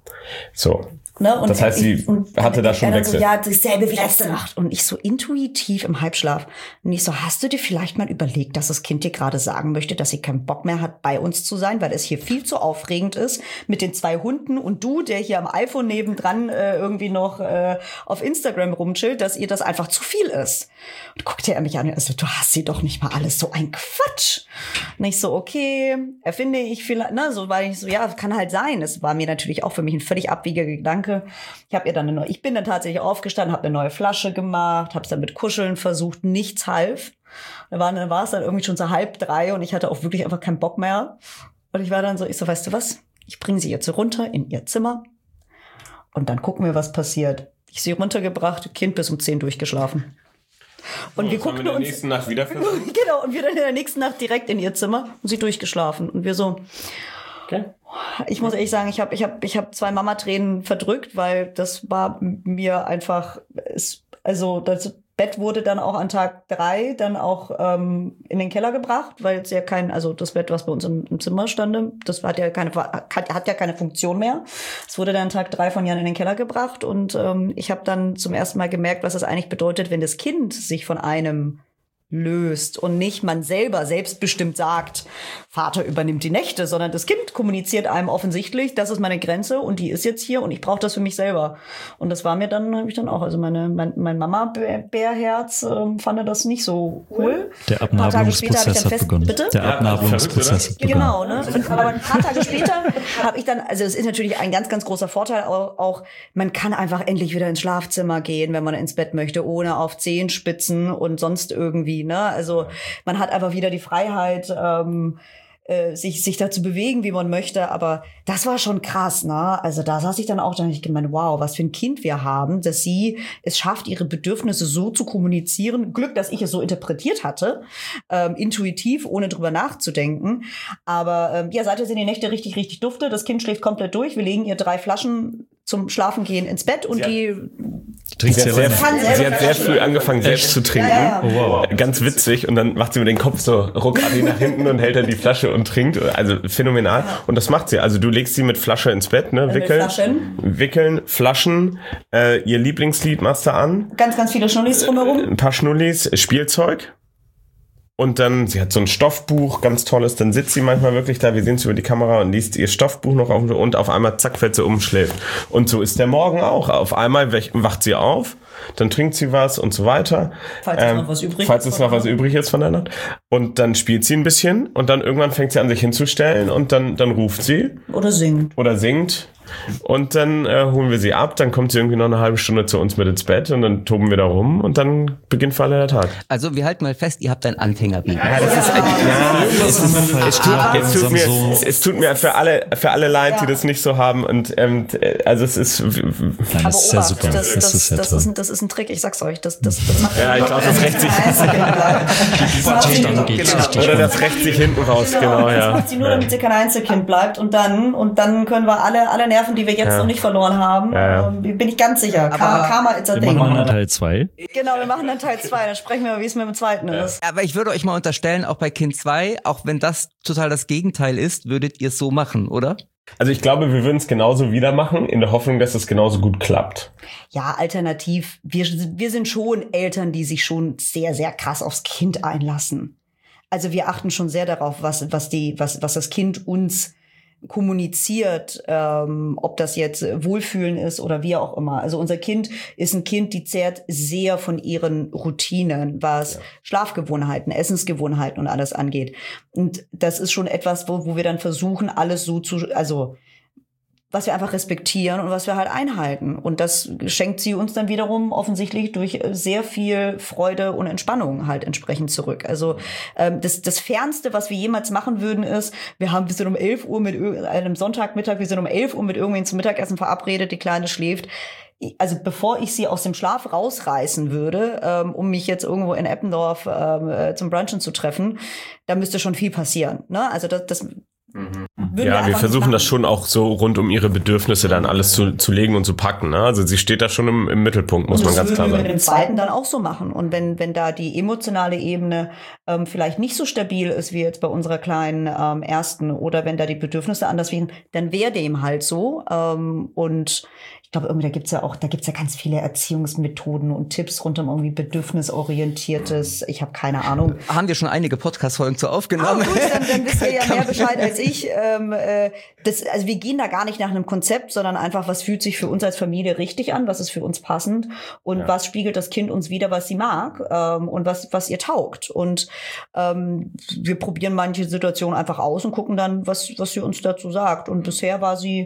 So. Ne, und das heißt, sie ich, und, hatte da schon Wechsel. So, ja, dasselbe wie letzte Nacht. Und ich so intuitiv im Halbschlaf. Und ich so, hast du dir vielleicht mal überlegt, dass das Kind dir gerade sagen möchte, dass sie keinen Bock mehr hat, bei uns zu sein, weil es hier viel zu aufregend ist mit den zwei Hunden und du, der hier am iPhone nebendran äh, irgendwie noch äh, auf Instagram rumchillt, dass ihr das einfach zu viel ist. Und guckte er mich an und also, du hast sie doch nicht mal alles, so ein Quatsch. Und ich so, okay, erfinde ich vielleicht, ne, so war ich so, ja, kann halt sein. Es war mir natürlich auch für mich ein völlig abwegiger Gedanke. danke. Ich habe ihr dann eine neue, ich bin dann tatsächlich aufgestanden, habe eine neue Flasche gemacht, habe es dann mit Kuscheln versucht, nichts half. Da war, dann war es dann irgendwie schon so halb drei und ich hatte auch wirklich einfach keinen Bock mehr. Und ich war dann so, ich so, weißt du was? Ich bringe sie jetzt runter in ihr Zimmer und dann gucken wir, was passiert. Ich sie runtergebracht, Kind bis um zehn durchgeschlafen. Und oh, wir guckten wir in der uns nächsten Nacht wieder versucht? Genau, und wir dann in der nächsten Nacht direkt in ihr Zimmer und sie durchgeschlafen. Und wir so, okay. Ich muss ehrlich sagen, ich habe ich hab, ich hab zwei Mamatränen verdrückt, weil das war mir einfach, es, also das Bett wurde dann auch an Tag drei dann auch ähm, in den Keller gebracht, weil es ja kein, also das Bett, was bei uns im, im Zimmer stand, das hat ja keine hat, hat ja keine Funktion mehr. Es wurde dann Tag drei von Jan in den Keller gebracht und ähm, ich habe dann zum ersten Mal gemerkt, was das eigentlich bedeutet, wenn das Kind sich von einem löst und nicht man selber selbstbestimmt sagt, Vater übernimmt die Nächte, sondern das Kind kommuniziert einem offensichtlich, das ist meine Grenze und die ist jetzt hier und ich brauche das für mich selber. Und das war mir dann, habe ich dann auch, also meine mein, mein Mama-Bärherz ähm, fand das nicht so cool. Der Abnabelungsprozess hat begonnen. Bitte? Der Abnabelungsprozess hat begonnen. Genau, ne? Und, aber ein paar Tage später habe ich dann, also es ist natürlich ein ganz, ganz großer Vorteil auch, auch, man kann einfach endlich wieder ins Schlafzimmer gehen, wenn man ins Bett möchte, ohne auf Zehenspitzen und sonst irgendwie. Ne? Also man hat einfach wieder die Freiheit, ähm, äh, sich sich da zu bewegen, wie man möchte. Aber das war schon krass, ne? Also da saß ich dann auch, da habe ich gemeint, wow, was für ein Kind wir haben, dass sie es schafft, ihre Bedürfnisse so zu kommunizieren. Glück, dass ich es so interpretiert hatte, ähm, intuitiv, ohne drüber nachzudenken. Aber ähm, ja, seitdem sind die Nächte richtig, richtig dufte. Das Kind schläft komplett durch. Wir legen ihr drei Flaschen zum Schlafengehen ins Bett und die trinkt sie, sehr, sie hat sehr früh angefangen, selbst zu trinken. Ja, ja. Oh, wow. Ganz witzig. Und dann macht sie mit dem Kopf so ruckartig nach hinten und hält dann die Flasche und trinkt. Also phänomenal. Und das macht sie. Also du legst sie mit Flasche ins Bett, ne? Wickeln. Mit Flaschen. Wickeln, Flaschen. Äh, ihr Lieblingslied machst du an. Ganz, ganz viele Schnullis drumherum. Ein paar Schnullis, Spielzeug. Und dann, sie hat so ein Stoffbuch, ganz tolles, dann sitzt sie manchmal wirklich da, wir sehen es über die Kamera und liest ihr Stoffbuch noch auf und auf einmal zack, fällt sie um, schläft. Und so ist der Morgen auch. Auf einmal wacht sie auf, dann trinkt sie was und so weiter. Falls ähm, es noch was übrig falls ist. es noch was übrig ist von der Nacht. Und dann spielt sie ein bisschen und dann irgendwann fängt sie an, sich hinzustellen und dann, dann ruft sie. Oder singt. Oder singt. Und dann äh, holen wir sie ab, dann kommt sie irgendwie noch eine halbe Stunde zu uns mit ins Bett und dann toben wir da rum und dann beginnt für alle der Tag. Also wir halten mal fest, ihr habt ein Anfängerbaby. Ja, das ist eigentlich, ja, es, es, tut, es, tut mir, es, es tut mir für alle, für alle leid, ja. die das nicht so haben und ähm, also es ist... Nein, das ist sehr super. Das, das, das, ist, das, ist ein, das ist ein Trick, ich sag's euch. Das, das, das macht ja, ich glaube, das rächt sich... Oder das rächt sich hinten raus, genau, genau ja. Das macht sie nur, damit sie kein Einzelkind bleibt und dann, und dann können wir alle, alle Nerven, die wir jetzt ja. noch nicht verloren haben, ja, ja. Ähm, bin ich ganz sicher. Karma, Karma ist ein Ding. Wir machen dann Teil zwei. Genau, wir machen dann Teil zwei. Dann sprechen wir, wie es mit dem zweiten ja. ist. Aber ich würde euch mal unterstellen, auch bei Kind zwei, auch wenn das total das Gegenteil ist, würdet ihr es so machen, oder? Also ich glaube, wir würden es genauso wieder machen, in der Hoffnung, dass es genauso gut klappt. Ja, alternativ. Wir, wir sind schon Eltern, die sich schon sehr, sehr krass aufs Kind einlassen. Also wir achten schon sehr darauf, was, was die, was, was das Kind uns kommuniziert, ähm, ob das jetzt Wohlfühlen ist oder wie auch immer. Also unser Kind ist ein Kind, die zehrt sehr von ihren Routinen, was ja. Schlafgewohnheiten, Essensgewohnheiten und alles angeht. Und das ist schon etwas, wo, wo wir dann versuchen, alles so zu, also was wir einfach respektieren und was wir halt einhalten. Und das schenkt sie uns dann wiederum offensichtlich durch sehr viel Freude und Entspannung halt entsprechend zurück. Also ähm, das, das Fernste, was wir jemals machen würden, ist, wir haben, wir sind um elf Uhr mit einem Sonntagmittag, wir sind um elf Uhr mit irgendwen zum Mittagessen verabredet, die Kleine schläft. Also bevor ich sie aus dem Schlaf rausreißen würde, ähm, um mich jetzt irgendwo in Eppendorf ähm, zum Brunchen zu treffen, da müsste schon viel passieren. Ne? Also das, das Mhm. Ja, wir, wir versuchen das schon auch so rund um ihre Bedürfnisse dann alles zu, zu legen und zu packen. Ne? Also sie steht da schon im, im Mittelpunkt, muss man ganz klar sagen. Das würden wir mit dem zweiten dann auch so machen. Und wenn wenn da die emotionale Ebene ähm, vielleicht nicht so stabil ist wie jetzt bei unserer kleinen ähm, ersten oder wenn da die Bedürfnisse anders wären, dann wäre dem halt so. Ähm, und ich glaube, irgendwie da gibt's ja auch, da gibt's ja ganz viele Erziehungsmethoden und Tipps rund um irgendwie bedürfnisorientiertes. Ich habe keine Ahnung. Haben wir schon einige Podcast-Folgen zu aufgenommen? Ah, gut, dann, dann wisst ihr ja mehr Bescheid als ich. Ähm, äh, das, also wir gehen da gar nicht nach einem Konzept, sondern einfach, was fühlt sich für uns als Familie richtig an, was ist für uns passend und ja. was spiegelt das Kind uns wieder, was sie mag ähm, und was was ihr taugt. Und ähm, wir probieren manche Situationen einfach aus und gucken dann, was was sie uns dazu sagt. Und bisher war sie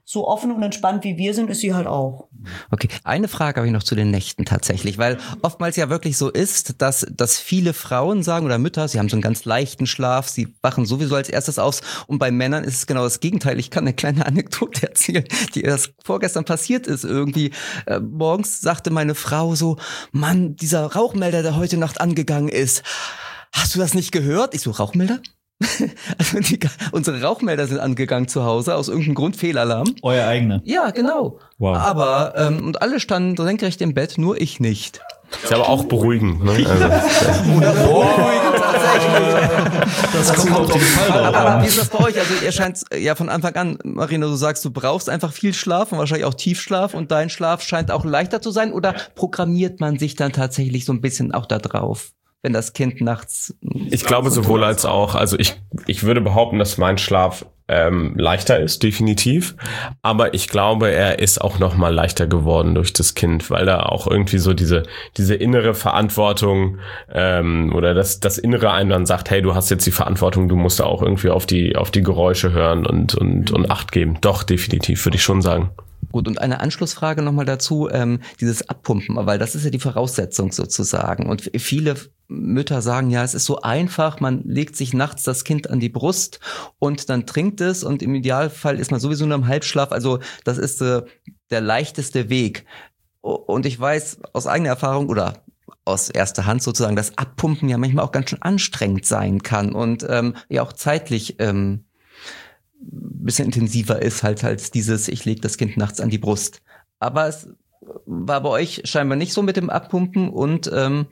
so offen und entspannt wie wir sind, ist sie halt auch. Okay, eine Frage habe ich noch zu den Nächten tatsächlich, weil oftmals ja wirklich so ist, dass, dass viele Frauen sagen oder Mütter, sie haben so einen ganz leichten Schlaf, sie wachen sowieso als erstes auf, und bei Männern ist es genau das Gegenteil. Ich kann eine kleine Anekdote erzählen, die erst vorgestern passiert ist irgendwie. Äh, morgens sagte meine Frau so, Mann, dieser Rauchmelder, der heute Nacht angegangen ist, hast du das nicht gehört? Ich so, Rauchmelder? Also die, unsere Rauchmelder sind angegangen zu Hause, aus irgendeinem Grund Fehlalarm. Euer eigener? Ja, genau. Wow. Aber, ähm, und alle standen senkrecht im Bett, nur ich nicht. Ist aber auch beruhigend, ne? Also, Oder beruhigend tatsächlich. Das kommt auf jeden Fall drauf Aber an. wie ist das bei euch? Also ihr scheint ja von Anfang an, Marina, du sagst, du brauchst einfach viel Schlaf und wahrscheinlich auch Tiefschlaf, und dein Schlaf scheint auch leichter zu sein, oder programmiert man sich dann tatsächlich so ein bisschen auch da drauf, wenn das Kind nachts... ich glaube sowohl als auch. Also ich, ich würde behaupten, dass mein Schlaf ähm, leichter ist, definitiv. Aber ich glaube, er ist auch noch mal leichter geworden durch das Kind, weil da auch irgendwie so diese diese innere Verantwortung ähm, oder das das innere einem dann sagt, hey, du hast jetzt die Verantwortung, du musst da auch irgendwie auf die auf die Geräusche hören und und und Acht geben. Doch, definitiv, würde ich schon sagen. Gut, und eine Anschlussfrage nochmal dazu, ähm, dieses Abpumpen, weil das ist ja die Voraussetzung sozusagen. Und viele Mütter sagen, ja, es ist so einfach, man legt sich nachts das Kind an die Brust und dann trinkt es, und im Idealfall ist man sowieso nur im Halbschlaf. Also das ist äh, der leichteste Weg. Und ich weiß aus eigener Erfahrung oder aus erster Hand sozusagen, dass Abpumpen ja manchmal auch ganz schön anstrengend sein kann und ähm, ja auch zeitlich ähm, bisschen intensiver ist halt als dieses, ich lege das Kind nachts an die Brust. Aber es war bei euch scheinbar nicht so mit dem Abpumpen, und ähm,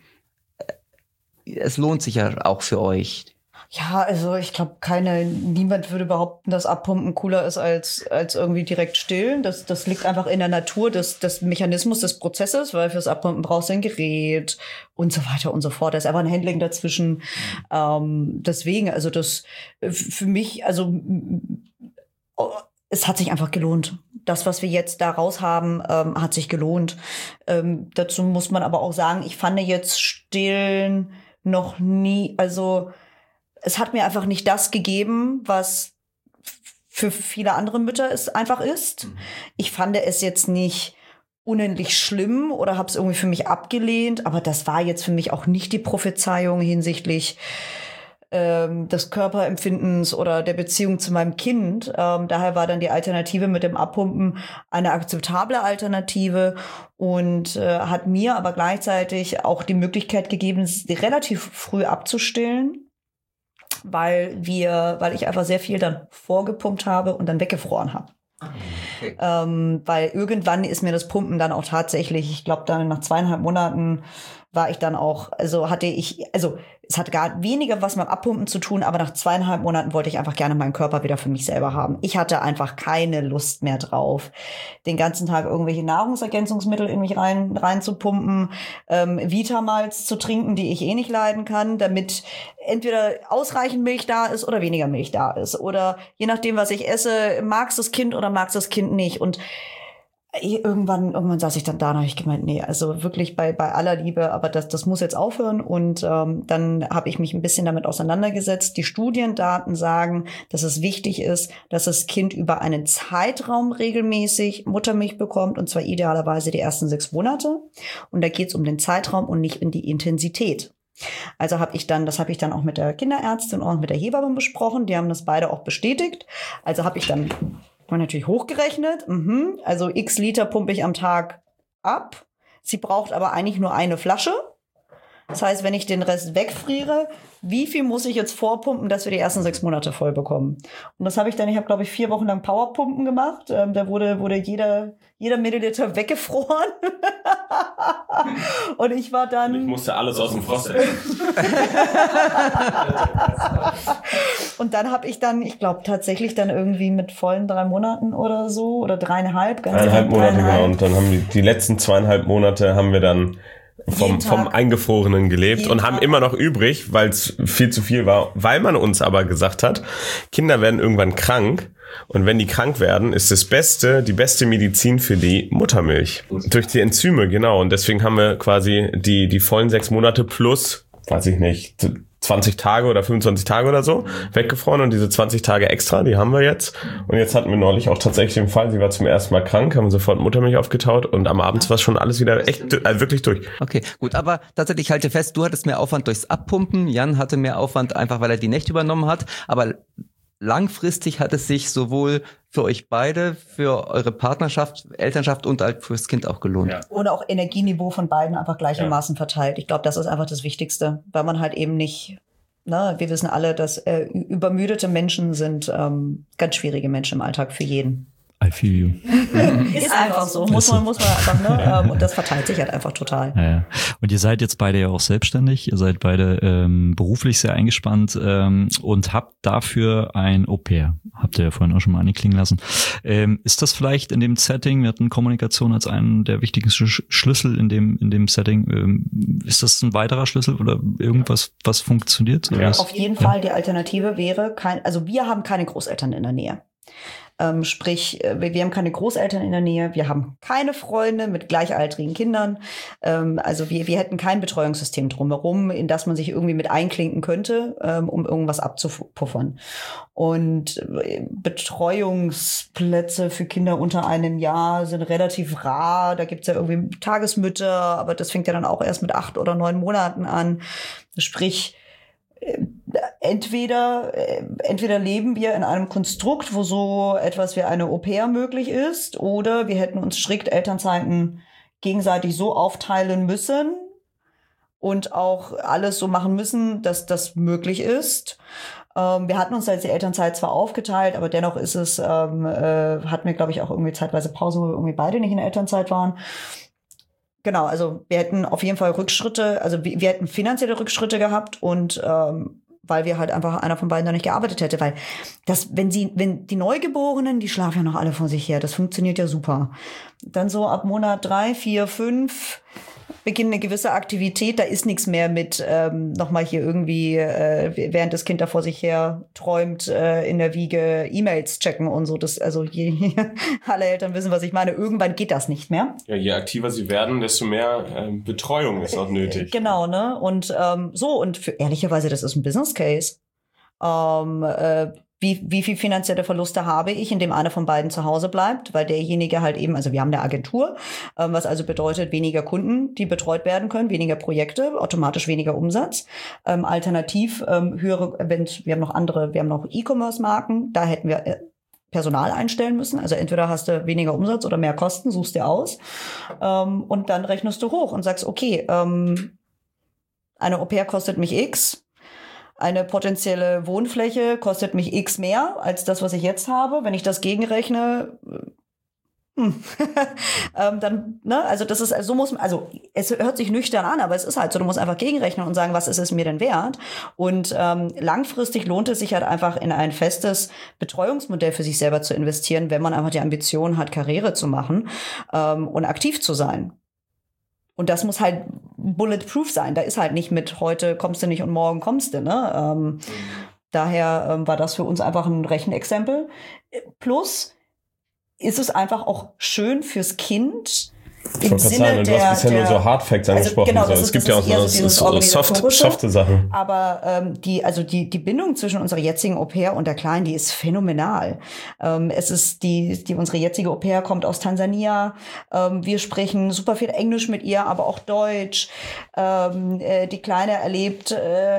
es lohnt sich ja auch für euch. Ja, also ich glaube, keine, niemand würde behaupten, dass Abpumpen cooler ist als als irgendwie direkt stillen. Das das liegt einfach in der Natur des des Mechanismus des Prozesses, weil fürs Abpumpen brauchst du ein Gerät und so weiter und so fort. Da ist einfach ein Handling dazwischen. Ähm, deswegen, also das für mich, also es hat sich einfach gelohnt. Das, was wir jetzt da raus haben, ähm, hat sich gelohnt. Ähm, dazu muss man aber auch sagen, ich fand jetzt Stillen noch nie, also es hat mir einfach nicht das gegeben, was für viele andere Mütter es einfach ist. Ich fand es jetzt nicht unendlich schlimm oder habe es irgendwie für mich abgelehnt, aber das war jetzt für mich auch nicht die Prophezeiung hinsichtlich ähm, des Körperempfindens oder der Beziehung zu meinem Kind. Ähm, daher war dann die Alternative mit dem Abpumpen eine akzeptable Alternative und äh, hat mir aber gleichzeitig auch die Möglichkeit gegeben, relativ früh abzustillen, weil wir, weil ich einfach sehr viel dann vorgepumpt habe und dann weggefroren habe. Okay. Ähm, weil irgendwann ist mir das Pumpen dann auch tatsächlich, ich glaube dann nach zweieinhalb Monaten war ich dann auch, also hatte ich, also es hat gar weniger was mit dem Abpumpen zu tun, aber nach zweieinhalb Monaten wollte ich einfach gerne meinen Körper wieder für mich selber haben. Ich hatte einfach keine Lust mehr drauf, den ganzen Tag irgendwelche Nahrungsergänzungsmittel in mich rein rein zu pumpen, ähm, Vitamals zu trinken, die ich eh nicht leiden kann, damit entweder ausreichend Milch da ist oder weniger Milch da ist. Oder je nachdem, was ich esse, mag es das Kind oder mag es das Kind nicht. Und Irgendwann, irgendwann saß ich dann da und habe ich gemeint, nee, also wirklich bei bei aller Liebe, aber das das muss jetzt aufhören. Und ähm, dann habe ich mich ein bisschen damit auseinandergesetzt. Die Studiendaten sagen, dass es wichtig ist, dass das Kind über einen Zeitraum regelmäßig Muttermilch bekommt, und zwar idealerweise die ersten sechs Monate. Und da geht es um den Zeitraum und nicht in die Intensität. Also habe ich dann, das habe ich dann auch mit der Kinderärztin und auch mit der Hebamme besprochen. Die haben das beide auch bestätigt. Also habe ich dann Und natürlich hochgerechnet. Mhm. Also x Liter pumpe ich am Tag ab. Sie braucht aber eigentlich nur eine Flasche. Das heißt, wenn ich den Rest wegfriere, wie viel muss ich jetzt vorpumpen, dass wir die ersten sechs Monate voll bekommen? Und das habe ich dann, ich habe glaube ich vier Wochen lang Powerpumpen gemacht. Ähm, da wurde wurde jeder jeder Milliliter weggefroren. Und ich war dann... Und ich musste alles aus dem Frost essen. Und dann habe ich dann, ich glaube tatsächlich dann irgendwie mit vollen drei Monaten oder so, oder dreieinhalb. Ganz Dreieinhalb Monate, dreieinhalb. genau. Und dann haben die, die letzten zweieinhalb Monate haben wir dann vom, vom Eingefrorenen gelebt Jeden und haben Tag. immer noch übrig, weil es viel zu viel war, weil man uns aber gesagt hat, Kinder werden irgendwann krank. Und wenn die krank werden, ist das Beste, die beste Medizin für die Muttermilch. Durch die Enzyme, genau. Und deswegen haben wir quasi die, die vollen sechs Monate plus, weiß ich nicht, zwanzig Tage oder fünfundzwanzig Tage oder so weggefroren und diese zwanzig Tage extra, die haben wir jetzt. Und jetzt hatten wir neulich auch tatsächlich den Fall, sie war zum ersten Mal krank, haben sofort Muttermilch aufgetaut und am Abend war schon alles wieder echt, also wirklich durch. Okay, gut, aber tatsächlich, ich halte fest, du hattest mehr Aufwand durchs Abpumpen, Jan hatte mehr Aufwand einfach, weil er die Nächte übernommen hat, aber langfristig hat es sich sowohl für euch beide, für eure Partnerschaft, Elternschaft und halt fürs Kind auch gelohnt. Ja. Und auch Energieniveau von beiden einfach gleichermaßen ja. verteilt. Ich glaube, das ist einfach das Wichtigste, weil man halt eben nicht, ne, wir wissen alle, dass äh, übermüdete Menschen sind ähm, ganz schwierige Menschen im Alltag für jeden. I feel you. Ist einfach so, muss man, muss man einfach, ne? Und das verteilt sich halt einfach total. Ja, ja. Und ihr seid jetzt beide ja auch selbstständig, ihr seid beide ähm, beruflich sehr eingespannt ähm, und habt dafür ein Au-pair. Habt ihr ja vorhin auch schon mal anklingen lassen. Ähm, ist das vielleicht in dem Setting, wir hatten Kommunikation als einen der wichtigsten Sch- Schlüssel in dem in dem Setting, ähm, ist das ein weiterer Schlüssel oder irgendwas, was funktioniert? Ja. Auf jeden Fall, die Alternative wäre kein, also wir haben keine Großeltern in der Nähe. Ähm, sprich, wir, wir haben keine Großeltern in der Nähe, wir haben keine Freunde mit gleichaltrigen Kindern. Ähm, also wir, wir hätten kein Betreuungssystem drumherum, in das man sich irgendwie mit einklinken könnte, ähm, um irgendwas abzupuffern. Und Betreuungsplätze für Kinder unter einem Jahr sind relativ rar. Da gibt's ja irgendwie Tagesmütter, aber das fängt ja dann auch erst mit acht oder neun Monaten an. Sprich, Entweder, entweder leben wir in einem Konstrukt, wo so etwas wie eine Au-pair möglich ist, oder wir hätten uns strikt Elternzeiten gegenseitig so aufteilen müssen und auch alles so machen müssen, dass das möglich ist. Ähm, wir hatten uns als die Elternzeit zwar aufgeteilt, aber dennoch ist es, ähm, äh, hatten wir, glaube ich, auch irgendwie zeitweise Pausen, wo wir irgendwie beide nicht in der Elternzeit waren. Genau, also wir hätten auf jeden Fall Rückschritte, also wir, wir hätten finanzielle Rückschritte gehabt und ähm, weil wir halt einfach einer von beiden da nicht gearbeitet hätte, weil das, wenn sie, wenn die Neugeborenen, die schlafen ja noch alle vor sich her, das funktioniert ja super. Dann so ab Monat drei, vier, fünf beginnt eine gewisse Aktivität, da ist nichts mehr mit ähm, nochmal hier irgendwie, äh, während das Kind da vor sich her träumt, äh, in der Wiege E-Mails checken und so. Das, also je, alle Eltern wissen, was ich meine. Irgendwann geht das nicht mehr. Ja, je aktiver sie werden, desto mehr äh, Betreuung ist auch nötig. Genau, ne? Und ähm, so, und für, ehrlicherweise, das ist ein Business Case. Ähm, äh, Wie, wie viel finanzielle Verluste habe ich, indem einer von beiden zu Hause bleibt, weil derjenige halt eben, also wir haben eine Agentur, ähm, was also bedeutet weniger Kunden, die betreut werden können, weniger Projekte, automatisch weniger Umsatz. Ähm, alternativ ähm, höhere, wenn wir haben noch andere, wir haben noch E-Commerce-Marken, da hätten wir äh, Personal einstellen müssen. Also entweder hast du weniger Umsatz oder mehr Kosten, suchst dir aus ähm, und dann rechnest du hoch und sagst, okay, ähm, eine Au-pair kostet mich X. Eine potenzielle Wohnfläche kostet mich X mehr als das, was ich jetzt habe. Wenn ich das gegenrechne, hm, ähm, dann, ne, also das ist, also so muss man, also es hört sich nüchtern an, aber es ist halt so, du musst einfach gegenrechnen und sagen, was ist es mir denn wert? Und ähm, langfristig lohnt es sich halt einfach in ein festes Betreuungsmodell für sich selber zu investieren, wenn man einfach die Ambition hat, Karriere zu machen ähm, und aktiv zu sein. Und das muss halt bulletproof sein. Da ist halt nicht mit heute kommst du nicht und morgen kommst du. Ne? Ähm, mhm. Daher ähm, war das für uns einfach ein Rechenexempel. Plus ist es einfach auch schön fürs Kind. Im Sinne sagen, der, du hast bisher der, nur so Hardfacts angesprochen. Also genau, so. Es ist, gibt ja auch so, so, so soft, softe Sachen. Aber ähm, die, also die, die Bindung zwischen unserer jetzigen Au-pair und der Kleinen, die ist phänomenal. Ähm, es ist die, die unsere jetzige Au-pair kommt aus Tansania. Ähm, wir sprechen super viel Englisch mit ihr, aber auch Deutsch. Ähm, äh, die Kleine erlebt äh,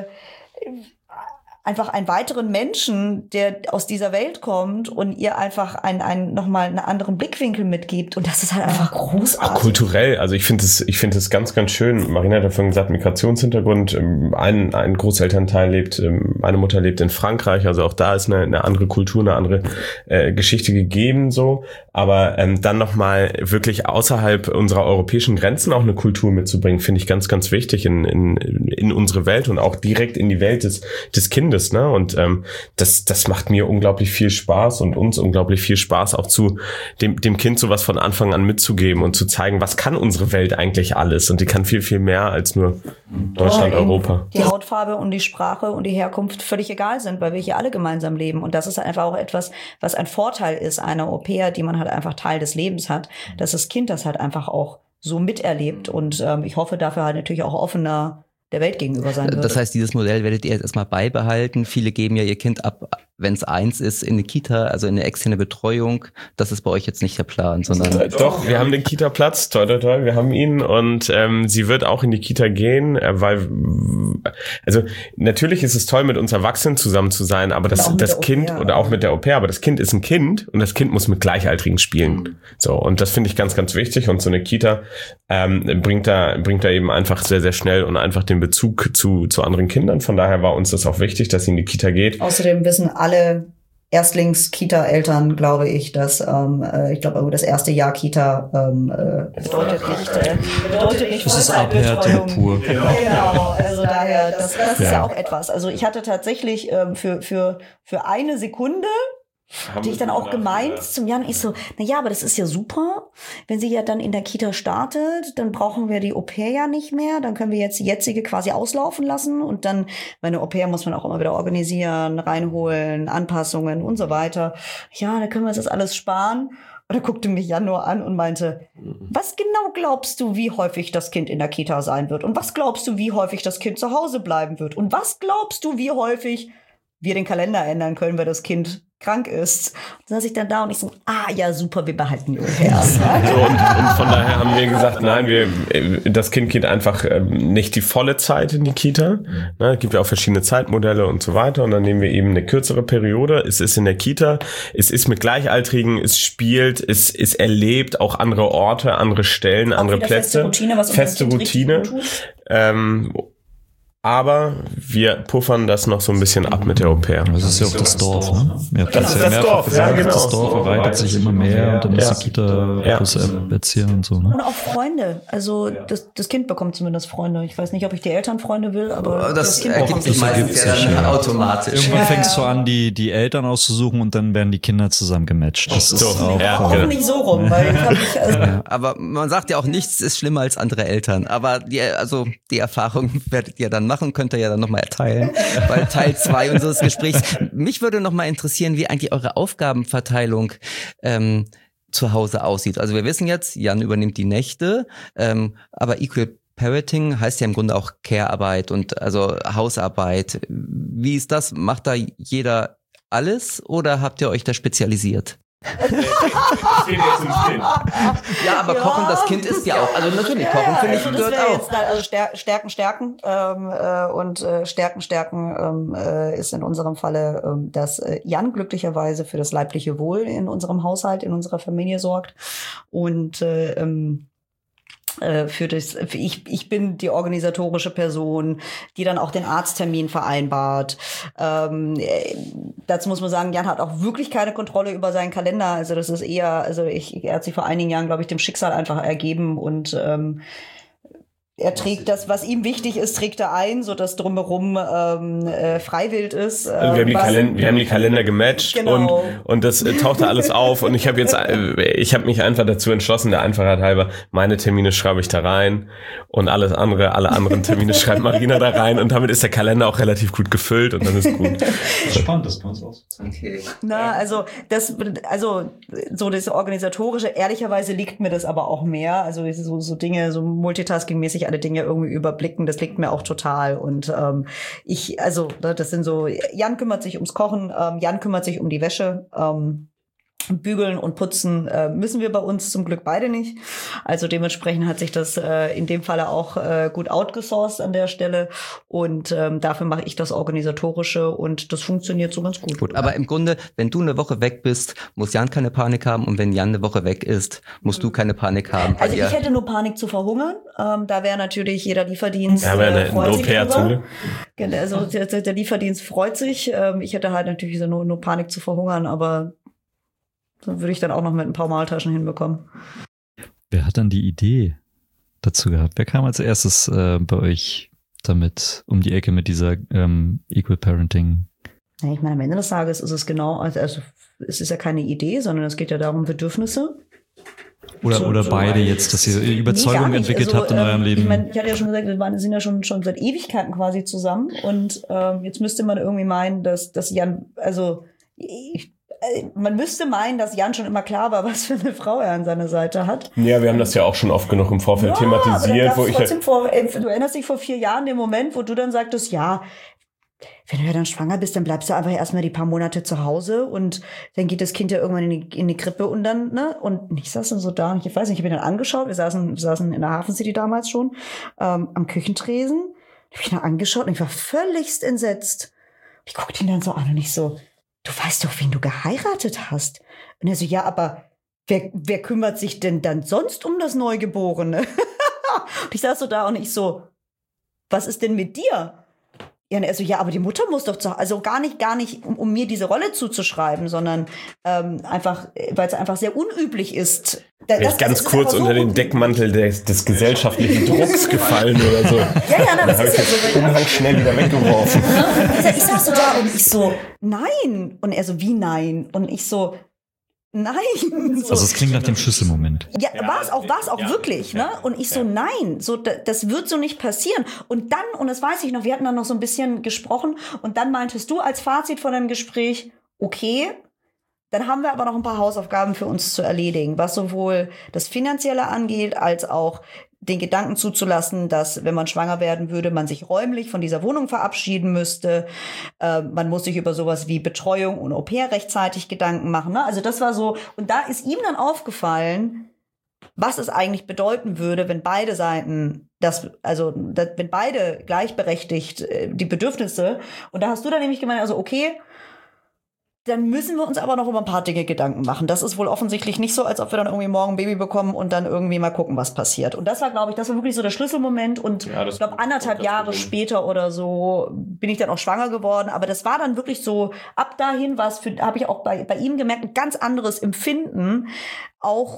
einfach einen weiteren Menschen, der aus dieser Welt kommt und ihr einfach einen, einen nochmal einen anderen Blickwinkel mitgibt. Und das ist halt einfach großartig. Auch kulturell. Also ich finde es, ich finde es ganz, ganz schön. Marina hat ja vorhin gesagt, Migrationshintergrund. Ein, ein Großelternteil lebt, meine Mutter lebt in Frankreich. Also auch da ist eine, eine andere Kultur, eine andere äh, Geschichte gegeben, so. Aber ähm, dann nochmal wirklich außerhalb unserer europäischen Grenzen auch eine Kultur mitzubringen, finde ich ganz, ganz wichtig in, in, in unsere Welt und auch direkt in die Welt des, des Kindes. Ne? Und ähm, das, das macht mir unglaublich viel Spaß und uns unglaublich viel Spaß, auch zu dem, dem Kind sowas von Anfang an mitzugeben und zu zeigen, was kann unsere Welt eigentlich alles? Und die kann viel, viel mehr als nur Deutschland, oh, Europa. Die Hautfarbe und die Sprache und die Herkunft völlig egal sind, weil wir hier alle gemeinsam leben. Und das ist einfach auch etwas, was ein Vorteil ist, einer Au-pair, die man halt einfach Teil des Lebens hat, dass das Kind das halt einfach auch so miterlebt. Und ähm, ich hoffe dafür halt natürlich auch offener der Welt gegenüber sein würde. Das heißt, dieses Modell werdet ihr jetzt erstmal beibehalten. Viele geben ja ihr Kind ab, wenn es eins ist, in eine Kita, also in eine externe Betreuung. Das ist bei euch jetzt nicht der Plan, sondern... Doch, wir haben den Kita-Platz, toll, toll, toll, wir haben ihn und ähm, sie wird auch in die Kita gehen, äh, weil, also natürlich ist es toll, mit uns Erwachsenen zusammen zu sein, aber das, das Kind, oder auch mit der Au-pair, aber das Kind ist ein Kind und das Kind muss mit Gleichaltrigen spielen. Mhm. So, und das finde ich ganz, ganz wichtig und so eine Kita ähm, bringt da bringt da eben einfach sehr, sehr schnell und einfach den Bezug zu, zu anderen Kindern. Von daher war uns das auch wichtig, dass sie in die Kita geht. Außerdem wissen alle Erstlings-Kita-Eltern, glaube ich, dass ähm, äh, ich glaube, das erste Jahr Kita ähm, äh, bedeutet nicht, äh, bedeutet nicht das ist Abhärtung pur. Genau, also daher, das, das ja. ist ja auch etwas. Also ich hatte tatsächlich ähm, für für für eine Sekunde hatte ich dann auch gemeint zum Jan, ich so, na ja, aber das ist ja super, wenn sie ja dann in der Kita startet, dann brauchen wir die Au-pair ja nicht mehr, dann können wir jetzt die jetzige quasi auslaufen lassen und dann, meine Au-pair muss man auch immer wieder organisieren, reinholen, Anpassungen und so weiter. Ja, da können wir uns das alles sparen. Und da guckte mich Jan nur an und meinte, was genau glaubst du, wie häufig das Kind in der Kita sein wird? Und was glaubst du, wie häufig das Kind zu Hause bleiben wird? Und was glaubst du, wie häufig wir den Kalender ändern können, weil das Kind krank ist? Und dann saß ich dann da und ich so, ah ja, super, wir behalten die Au-pair. So, und, und von daher haben wir gesagt, nein, wir, das Kind geht einfach ähm, nicht die volle Zeit in die Kita. Ne, es gibt ja auch verschiedene Zeitmodelle und so weiter. Und dann nehmen wir eben eine kürzere Periode. Es ist in der Kita, es ist mit Gleichaltrigen, es spielt, es, es erlebt auch andere Orte, andere Stellen, auch andere Plätze. Feste Routine, was feste Routine. Ähm, Aber wir puffern das noch so ein bisschen ab mit der Au-pair. Das ist ja auch das Dorf, ne? Ja, das ist das Dorf, gesagt, ja, genau. Das Dorf erweitert sich immer mehr und dann ist die Kita ja. plus Erzieher und so, ne? Und auch Freunde. Also das, das Kind bekommt zumindest Freunde. Ich weiß nicht, ob ich die Eltern Freunde will, aber das, das Kind ergibt sich meistens ja automatisch. Irgendwann ja. fängst du an, die, die Eltern auszusuchen und dann werden die Kinder zusammen gematcht. Das so. ist auch, ja, auch genau. nicht so rum. Weil ich hab mich, also ja, aber man sagt ja auch, nichts ist schlimmer als andere Eltern. Aber die, also die Erfahrung werdet ihr dann machen, könnt ihr ja dann nochmal erteilen, weil Teil zwei unseres Gesprächs. Mich würde noch mal interessieren, wie eigentlich eure Aufgabenverteilung ähm, zu Hause aussieht. Also wir wissen jetzt, Jan übernimmt die Nächte, ähm, aber Equal Parenting heißt ja im Grunde auch Care-Arbeit und also Hausarbeit. Wie ist das? Macht da jeder alles oder habt ihr euch da spezialisiert? Ja, aber ja. Kochen, das Kind ist ja auch, also natürlich, Kochen ja, finde ich also gehört auch. Jetzt, also Stärken, Stärken ähm, äh, und äh, Stärken, Stärken ähm, äh, ist in unserem Falle, ähm, dass äh, Jan glücklicherweise für das leibliche Wohl in unserem Haushalt, in unserer Familie sorgt und äh, ähm, für das, für ich, ich bin die organisatorische Person, die dann auch den Arzttermin vereinbart. Ähm, dazu muss man sagen, Jan hat auch wirklich keine Kontrolle über seinen Kalender. Also das ist eher, also ich, er hat sich vor einigen Jahren, glaube ich, dem Schicksal einfach ergeben und ähm, er trägt das, was ihm wichtig ist, trägt er ein, so dass drumherum ähm, äh, freiwillig ist. Äh, wir, haben die Kalender, wir haben die Kalender gematcht genau. und und das äh, tauchte alles auf und ich habe jetzt, äh, ich habe mich einfach dazu entschlossen, der Einfachheit halber, meine Termine schreibe ich da rein und alles andere, alle anderen Termine schreibt Marina da rein und damit ist der Kalender auch relativ gut gefüllt und dann ist gut. Das ist spannend, das kann man so aussetzen. Okay. Na, also das, also so das organisatorische, ehrlicherweise liegt mir das aber auch mehr. Also so, so Dinge, so multitasking-mäßig alle Dinge irgendwie überblicken, das liegt mir auch total. Und ähm, ich, also das sind so, Jan kümmert sich ums Kochen, ähm, Jan kümmert sich um die Wäsche, ähm, Bügeln und Putzen äh, müssen wir bei uns zum Glück beide nicht. Also dementsprechend hat sich das äh, in dem Falle auch äh, gut outgesourced an der Stelle und ähm, dafür mache ich das Organisatorische und das funktioniert so ganz gut. Gut, aber im Grunde, wenn du eine Woche weg bist, muss Jan keine Panik haben und wenn Jan eine Woche weg ist, musst du keine Panik haben. Also ich hätte nur Panik zu verhungern. Ähm, da wäre natürlich jeder Lieferdienst ja, äh, freut sich drüber. Also der, der Lieferdienst freut sich. Ähm, ich hätte halt natürlich so nur, nur Panik zu verhungern, aber so würde ich dann auch noch mit ein paar Maltaschen hinbekommen. Wer hat dann die Idee dazu gehabt? Wer kam als erstes äh, bei euch damit um die Ecke mit dieser ähm, Equal Parenting? Ja, ich meine, am Ende des Tages ist es genau, also, also es ist ja keine Idee, sondern es geht ja darum, Bedürfnisse. Oder, so, oder so beide jetzt, dass ihr Überzeugung nee, entwickelt also, habt in ähm, eurem Leben. Ich meine, ich hatte ja schon gesagt, wir waren, sind ja schon, schon seit Ewigkeiten quasi zusammen und ähm, jetzt müsste man irgendwie meinen, dass, dass Jan, also ich, man müsste meinen, dass Jan schon immer klar war, was für eine Frau er an seiner Seite hat. Ja, wir haben das ja auch schon oft genug im Vorfeld ja, thematisiert. Wo ich halt vor, du erinnerst dich vor vier Jahren den Moment, wo du dann sagtest, ja, wenn du ja dann schwanger bist, dann bleibst du einfach erstmal die paar Monate zu Hause und dann geht das Kind ja irgendwann in die, in die Krippe und dann, ne? Und ich saß dann so da und ich weiß nicht, ich habe ihn dann angeschaut, wir saßen, wir saßen in der Hafen City damals schon, ähm, am Küchentresen. Ich habe ihn dann angeschaut und ich war völligst entsetzt. Ich guckte ihn dann so an und ich so, du weißt doch, wen du geheiratet hast. Und er so, ja, aber wer, wer kümmert sich denn dann sonst um das Neugeborene? Und ich saß so da und ich so, was ist denn mit dir? Ja, und er so, ja, aber die Mutter muss doch zu Hause. Also gar nicht, gar nicht, um, um mir diese Rolle zuzuschreiben, sondern ähm, einfach, weil es einfach sehr unüblich ist. Da, das, ganz das kurz so unter den Deckmantel des, des gesellschaftlichen Drucks gefallen oder so. Ja, ja, na, das ist ja so. Den Umhang schnell wieder weggeworfen. Ich saß so da und ich so, nein. Und er so, wie nein? Und ich so, nein. So. Also es klingt nach dem Schlüsselmoment. Ja, ja war es auch, war es auch ja, wirklich, ne? Und ich so, ja. nein, so, das wird so nicht passieren. Und dann, und das weiß ich noch, wir hatten dann noch so ein bisschen gesprochen und dann meintest du als Fazit von dem Gespräch, okay, dann haben wir aber noch ein paar Hausaufgaben für uns zu erledigen, was sowohl das Finanzielle angeht, als auch den Gedanken zuzulassen, dass, wenn man schwanger werden würde, man sich räumlich von dieser Wohnung verabschieden müsste. Äh, man muss sich über sowas wie Betreuung und Au-pair rechtzeitig Gedanken machen. Ne? Also das war so, und da ist ihm dann aufgefallen, was es eigentlich bedeuten würde, wenn beide Seiten das, also das, wenn beide gleichberechtigt äh, die Bedürfnisse, und da hast du dann nämlich gemeint, also okay, dann müssen wir uns aber noch über ein paar Dinge Gedanken machen. Das ist wohl offensichtlich nicht so, als ob wir dann irgendwie morgen ein Baby bekommen und dann irgendwie mal gucken, was passiert. Und das war, glaube ich, das war wirklich so der Schlüsselmoment. Und ja, ich glaube, anderthalb Jahre später oder so bin ich dann auch schwanger geworden. Aber das war dann wirklich so, ab dahin war es, habe ich auch bei, bei ihm gemerkt, ein ganz anderes Empfinden. Auch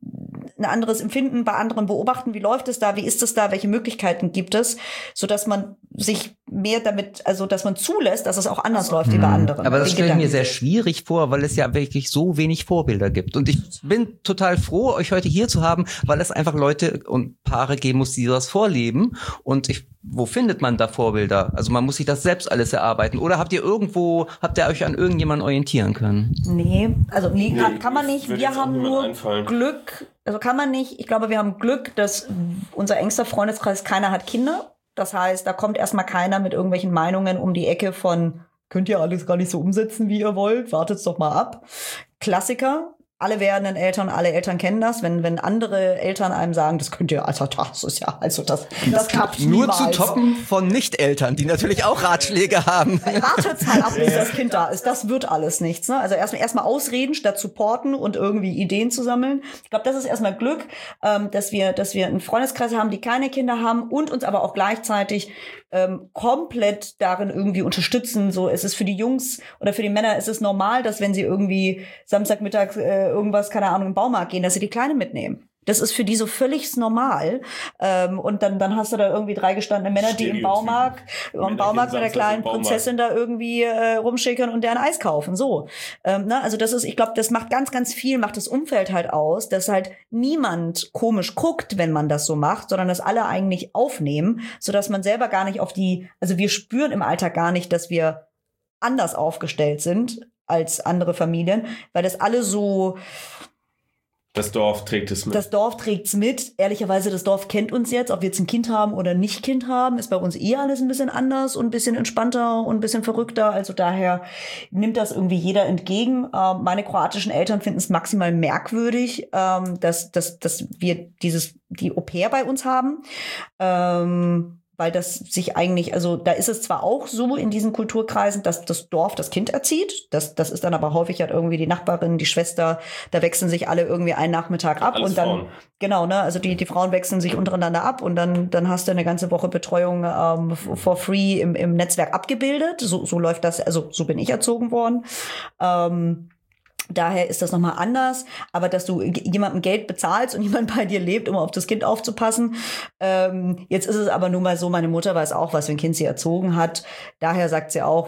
ein anderes Empfinden bei anderen beobachten. Wie läuft es da? Wie ist es da? Welche Möglichkeiten gibt es? Sodass man sich mehr damit, also dass man zulässt, dass es auch anders läuft wie bei anderen. Aber das stelle ich mir sehr schwierig vor, weil es ja wirklich so wenig Vorbilder gibt. Und ich bin total froh, euch heute hier zu haben, weil es einfach Leute und Paare geben muss, die das vorleben. Und ich, wo findet man da Vorbilder? Also man muss sich das selbst alles erarbeiten. Oder habt ihr irgendwo, habt ihr euch an irgendjemanden orientieren können? Nee, also nee, nee kann, kann man nicht. Wir haben nur einfallen. Glück. Also kann man nicht. Ich glaube, wir haben Glück, dass unser engster Freundeskreis, keiner hat Kinder. Das heißt, da kommt erstmal keiner mit irgendwelchen Meinungen um die Ecke von, könnt ihr alles gar nicht so umsetzen, wie ihr wollt, wartet's doch mal ab. Klassiker. Alle werdenden Eltern, alle Eltern kennen das, wenn wenn andere Eltern einem sagen, das könnt ihr, also das ist ja, also das, das klappt nur niemals. Zu toppen von Nicht-Eltern, die natürlich auch Ratschläge haben. Wartet's mal ab, bis das Kind da ist. Das wird alles nichts. Ne? Also erstmal erstmal ausreden statt supporten und irgendwie Ideen zu sammeln. Ich glaube, das ist erstmal Glück, ähm, dass wir dass wir einen Freundeskreis haben, die keine Kinder haben und uns aber auch gleichzeitig ähm, komplett darin irgendwie unterstützen. So, es ist für die Jungs oder für die Männer ist es normal, dass wenn sie irgendwie Samstagmittag äh, irgendwas, keine Ahnung, im Baumarkt gehen, dass sie die Kleine mitnehmen. Das ist für die so völlig normal. Ähm, und dann, dann hast du da irgendwie drei gestandene Männer, die im Baumarkt, im Baumarkt mit der kleinen Prinzessin da irgendwie äh, rumschickern und deren Eis kaufen. So. Ähm, ne? Also das ist, ich glaube, das macht ganz, ganz viel, macht das Umfeld halt aus, dass halt niemand komisch guckt, wenn man das so macht, sondern dass alle eigentlich aufnehmen, sodass man selber gar nicht auf die, also wir spüren im Alltag gar nicht, dass wir anders aufgestellt sind als andere Familien, weil das alle so. Das Dorf trägt es mit. Das Dorf trägt's mit. Ehrlicherweise, das Dorf kennt uns jetzt. Ob wir jetzt ein Kind haben oder nicht Kind haben, ist bei uns eh alles ein bisschen anders und ein bisschen entspannter und ein bisschen verrückter. Also daher nimmt das irgendwie jeder entgegen. Ähm, meine kroatischen Eltern finden es maximal merkwürdig, ähm, dass, dass, dass wir dieses, die Au-pair bei uns haben. Ähm, weil das sich eigentlich, also da ist es zwar auch so in diesen Kulturkreisen, dass das Dorf das Kind erzieht, das, das ist dann aber häufig halt irgendwie die Nachbarin, die Schwester, da wechseln sich alle irgendwie einen Nachmittag ab Alles und dann, Frauen. Genau, ne, also die, die Frauen wechseln sich untereinander ab und dann, dann hast du eine ganze Woche Betreuung ähm, for free im, im Netzwerk abgebildet, so, so läuft das, also so bin ich erzogen worden. Ähm, Daher ist das nochmal anders, aber dass du jemandem Geld bezahlst und jemand bei dir lebt, um auf das Kind aufzupassen. Ähm, jetzt ist es aber nun mal so, meine Mutter weiß auch, was für ein Kind sie erzogen hat. Daher sagt sie auch,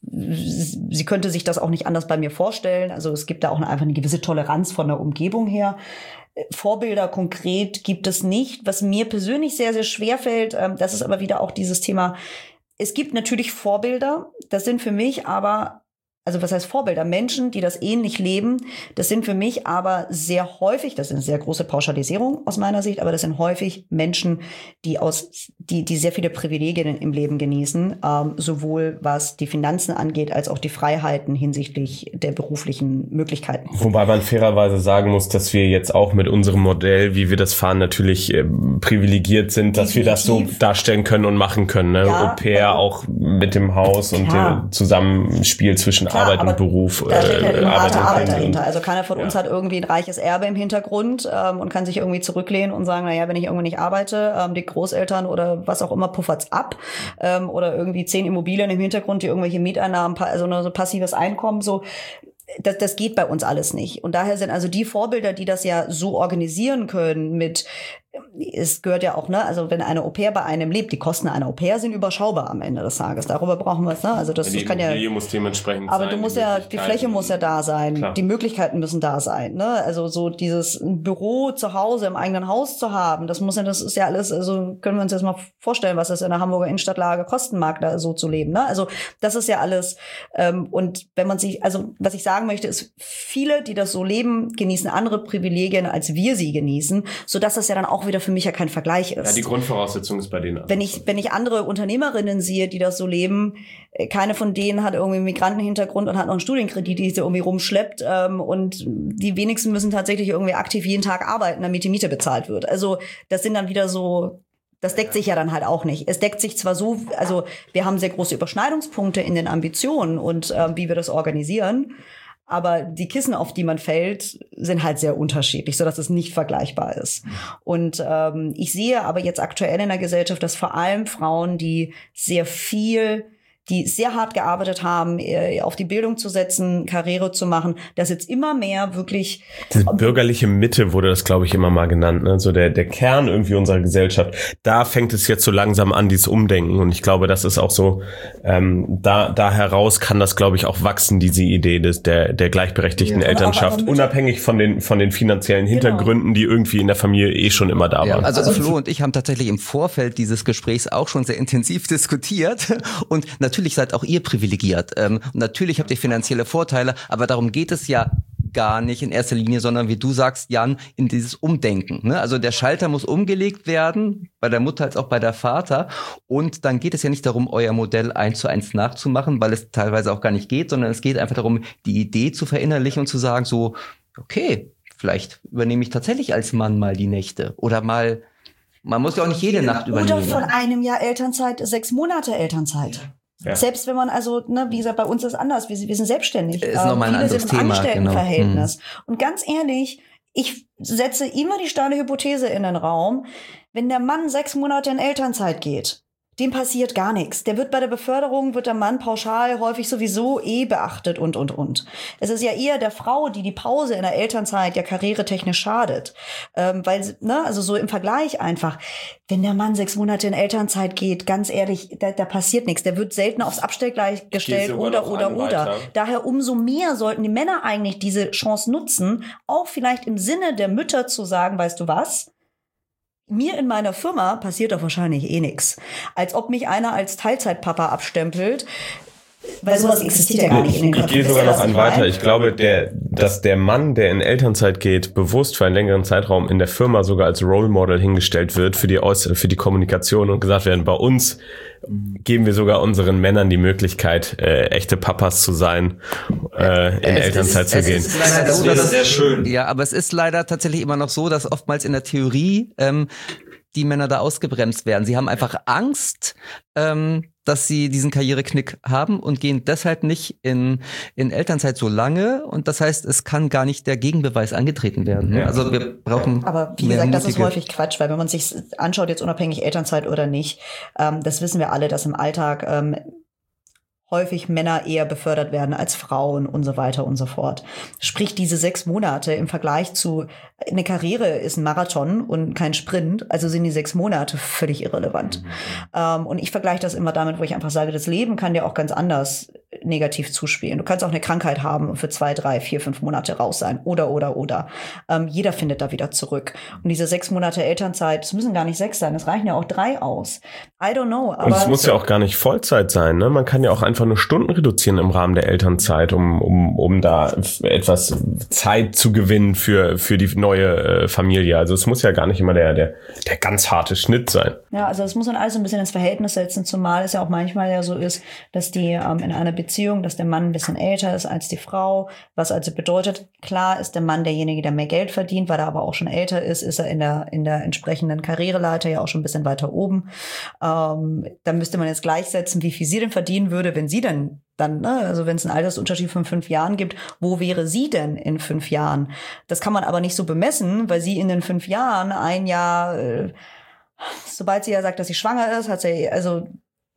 sie könnte sich das auch nicht anders bei mir vorstellen. Also es gibt da auch einfach eine gewisse Toleranz von der Umgebung her. Vorbilder konkret gibt es nicht. Was mir persönlich sehr, sehr schwer fällt, ähm, das ist aber wieder auch dieses Thema, es gibt natürlich Vorbilder, das sind für mich aber also was heißt Vorbilder? Menschen, die das ähnlich leben, das sind für mich aber sehr häufig, das ist eine sehr große Pauschalisierung aus meiner Sicht, aber das sind häufig Menschen, die aus, die, die sehr viele Privilegien im Leben genießen, ähm, sowohl was die Finanzen angeht, als auch die Freiheiten hinsichtlich der beruflichen Möglichkeiten. Wobei man fairerweise sagen muss, dass wir jetzt auch mit unserem Modell, wie wir das fahren, natürlich äh, privilegiert sind, dass Definitiv. wir das so darstellen können und machen können. Ne? Ja, Au pair auch mit dem Haus und klar. dem Zusammenspiel zwischen Klar, Arbeit und Beruf. Da steht halt immer harte Arbeit dahinter. Also keiner von ja. uns hat irgendwie ein reiches Erbe im Hintergrund ähm, und kann sich irgendwie zurücklehnen und sagen, naja, wenn ich irgendwie nicht arbeite, ähm, die Großeltern oder was auch immer puffert's ab ähm, oder irgendwie zehn Immobilien im Hintergrund, die irgendwelche Mieteinnahmen, also so passives Einkommen, so. Das, das geht bei uns alles nicht. Und daher sind also die Vorbilder, die das ja so organisieren können mit, es gehört ja auch, ne, also wenn eine Au-pair bei einem lebt, die Kosten einer Au-pair sind überschaubar am Ende des Tages. Darüber brauchen wir es, ne? Also das, ja, das kann ja. Die muss dementsprechend aber sein, du musst ja, die Fläche muss ja da sein, klar. Die Möglichkeiten müssen da sein, ne? Also so dieses Büro zu Hause im eigenen Haus zu haben, das muss ja, das ist ja alles, also können wir uns jetzt mal vorstellen, was das in der Hamburger Innenstadtlage kosten mag, da so zu leben, ne? Also das ist ja alles, ähm, und wenn man sich, also was ich sagen möchte, ist, viele, die das so leben, genießen andere Privilegien, als wir sie genießen, sodass das ja dann auch wieder für mich ja kein Vergleich ist. Ja, die Grundvoraussetzung ist bei denen anders. Wenn ich, wenn ich andere Unternehmerinnen sehe, die das so leben, keine von denen hat irgendwie einen Migrantenhintergrund und hat noch einen Studienkredit, die sie irgendwie rumschleppt, ähm, und die wenigsten müssen tatsächlich irgendwie aktiv jeden Tag arbeiten, damit die Miete bezahlt wird. Also das sind dann wieder so, das deckt sich ja dann halt auch nicht. Es deckt sich zwar so, also wir haben sehr große Überschneidungspunkte in den Ambitionen und äh, wie wir das organisieren, aber die Kissen, auf die man fällt, sind halt sehr unterschiedlich, sodass es nicht vergleichbar ist. Und ähm, ich sehe aber jetzt aktuell in der Gesellschaft, dass vor allem Frauen, die sehr viel, die sehr hart gearbeitet haben, auf die Bildung zu setzen, Karriere zu machen, dass jetzt immer mehr wirklich... Diese bürgerliche Mitte wurde das, glaube ich, immer mal genannt, ne? So der, der Kern irgendwie unserer Gesellschaft. Da fängt es jetzt so langsam an, dieses Umdenken. Und ich glaube, das ist auch so, ähm, da, da heraus kann das, glaube ich, auch wachsen, diese Idee des, der, der gleichberechtigten ja, Elternschaft, unabhängig von den, von den finanziellen Hintergründen, genau. die irgendwie in der Familie eh schon immer da ja, waren. also Flo und ich haben tatsächlich im Vorfeld dieses Gesprächs auch schon sehr intensiv diskutiert. Und natürlich Natürlich seid auch ihr privilegiert. Ähm, und natürlich habt ihr finanzielle Vorteile, aber darum geht es ja gar nicht in erster Linie, sondern wie du sagst, Jan, in dieses Umdenken. Ne? Also der Schalter muss umgelegt werden, bei der Mutter als auch bei der Vater. Und dann geht es ja nicht darum, euer Modell eins zu eins nachzumachen, weil es teilweise auch gar nicht geht, sondern es geht einfach darum, die Idee zu verinnerlichen und zu sagen so, okay, vielleicht übernehme ich tatsächlich als Mann mal die Nächte oder mal, man muss ja auch nicht jede Nacht übernehmen. Oder von einem Jahr Elternzeit, sechs Monate Elternzeit. Ja. Selbst wenn man, also, ne, wie gesagt, bei uns ist es anders. Wir, wir sind selbstständig. Ist ähm, nochmal ein anderes sind im Thema. Angestelltenverhältnis. Genau. Und ganz ehrlich, ich setze immer die steile Hypothese in den Raum, wenn der Mann sechs Monate in Elternzeit geht, dem passiert gar nichts. Der wird bei der Beförderung, wird der Mann pauschal häufig sowieso eh beachtet und, und, und. Es ist ja eher der Frau, die die Pause in der Elternzeit ja karrieretechnisch schadet. Ähm, weil, ne, also so im Vergleich einfach, wenn der Mann sechs Monate in Elternzeit geht, ganz ehrlich, da, da passiert nichts. Der wird selten aufs Abstellgleich gestellt oder, oder, oder. Weiter. Daher umso mehr sollten die Männer eigentlich diese Chance nutzen, auch vielleicht im Sinne der Mütter zu sagen, weißt du was? Mir in meiner Firma passiert doch wahrscheinlich eh nix. Als ob mich einer als Teilzeitpapa abstempelt. Weil sowas existiert ja gar nicht in den Köpfen. Ich gehe sogar noch einen weiter. Ich glaube, der, dass der Mann, der in Elternzeit geht, bewusst für einen längeren Zeitraum in der Firma sogar als Role Model hingestellt wird für die Äußere, für die Kommunikation und gesagt werden, bei uns geben wir sogar unseren Männern die Möglichkeit, äh, echte Papas zu sein, äh, in es Elternzeit ist, zu gehen. Ist leider das so, wäre sehr schön. Ja, aber es ist leider tatsächlich immer noch so, dass oftmals in der Theorie ähm, die Männer da ausgebremst werden. Sie haben einfach Angst, ähm, dass sie diesen Karriereknick haben und gehen deshalb nicht in, in Elternzeit so lange. Und das heißt, es kann gar nicht der Gegenbeweis angetreten werden. Ne? Also wir brauchen. Aber wie gesagt, das ist häufig Quatsch, weil wenn man sich anschaut, jetzt unabhängig Elternzeit oder nicht, ähm, das wissen wir alle, dass im Alltag ähm, häufig Männer eher befördert werden als Frauen und so weiter und so fort. Sprich, diese sechs Monate im Vergleich zu, eine Karriere ist ein Marathon und kein Sprint, also sind die sechs Monate völlig irrelevant. Mhm. Ähm, und ich vergleiche das immer damit, wo ich einfach sage, das Leben kann ja auch ganz anders negativ zuspielen. Du kannst auch eine Krankheit haben und für zwei, drei, vier, fünf Monate raus sein. Oder, oder, oder. Ähm, jeder findet da wieder zurück. Und diese sechs Monate Elternzeit, es müssen gar nicht sechs sein, es reichen ja auch drei aus. I don't know. Aber und es muss ja auch gar nicht Vollzeit sein, ne? Man kann ja auch einfach nur Stunden reduzieren im Rahmen der Elternzeit, um, um, um da etwas Zeit zu gewinnen für, für die neue äh, Familie. Also es muss ja gar nicht immer der, der, der ganz harte Schnitt sein. Ja, also das muss man alles ein bisschen ins Verhältnis setzen, zumal es ja auch manchmal ja so ist, dass die ähm, in einer Beziehung, dass der Mann ein bisschen älter ist als die Frau, was also bedeutet, klar ist der Mann derjenige, der mehr Geld verdient, weil er aber auch schon älter ist, ist er in der in der entsprechenden Karriereleiter ja auch schon ein bisschen weiter oben. Ähm, dann müsste man jetzt gleichsetzen, wie viel sie denn verdienen würde, wenn sie denn dann, ne, also wenn es einen Altersunterschied von fünf Jahren gibt, wo wäre sie denn in fünf Jahren? Das kann man aber nicht so bemessen, weil sie in den fünf Jahren ein Jahr, äh, sobald sie ja sagt, dass sie schwanger ist, hat sie, also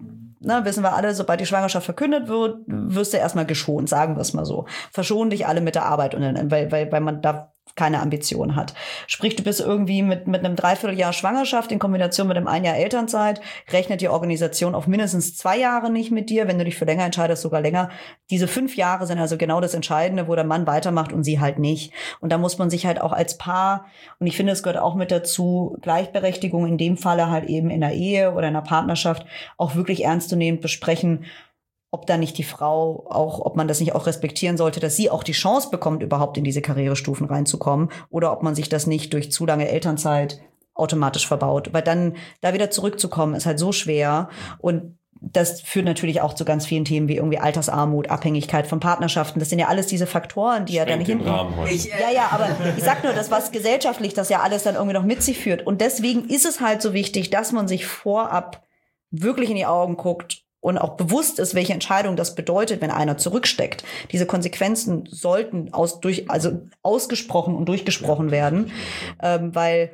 na, wissen wir alle, sobald die Schwangerschaft verkündet wird, wirst du erstmal geschont, sagen wir es mal so. Verschonen dich alle mit der Arbeit, und dann, weil, weil, weil man da keine Ambition hat. Sprich, du bist irgendwie mit, mit einem Dreivierteljahr Schwangerschaft in Kombination mit einem ein Jahr Elternzeit, rechnet die Organisation auf mindestens zwei Jahre nicht mit dir, wenn du dich für länger entscheidest, sogar länger. Diese fünf Jahre sind also genau das Entscheidende, wo der Mann weitermacht und sie halt nicht. Und da muss man sich halt auch als Paar, und ich finde, es gehört auch mit dazu, Gleichberechtigung in dem Falle halt eben in der Ehe oder in der Partnerschaft auch wirklich ernstzunehmend besprechen, ob da nicht die Frau auch, ob man das nicht auch respektieren sollte, dass sie auch die Chance bekommt, überhaupt in diese Karrierestufen reinzukommen, oder ob man sich das nicht durch zu lange Elternzeit automatisch verbaut. Weil dann da wieder zurückzukommen, ist halt so schwer, und das führt natürlich auch zu ganz vielen Themen wie irgendwie Altersarmut, Abhängigkeit von Partnerschaften. Das sind ja alles diese Faktoren, die Sprengt ja dann hinten... Ja, ja, aber ich sag nur, das was gesellschaftlich, das ja alles dann irgendwie noch mit sich führt. Und deswegen ist es halt so wichtig, dass man sich vorab wirklich in die Augen guckt und auch bewusst ist, welche Entscheidung das bedeutet, wenn einer zurücksteckt. Diese Konsequenzen sollten aus, durch, also ausgesprochen und durchgesprochen werden, ähm, weil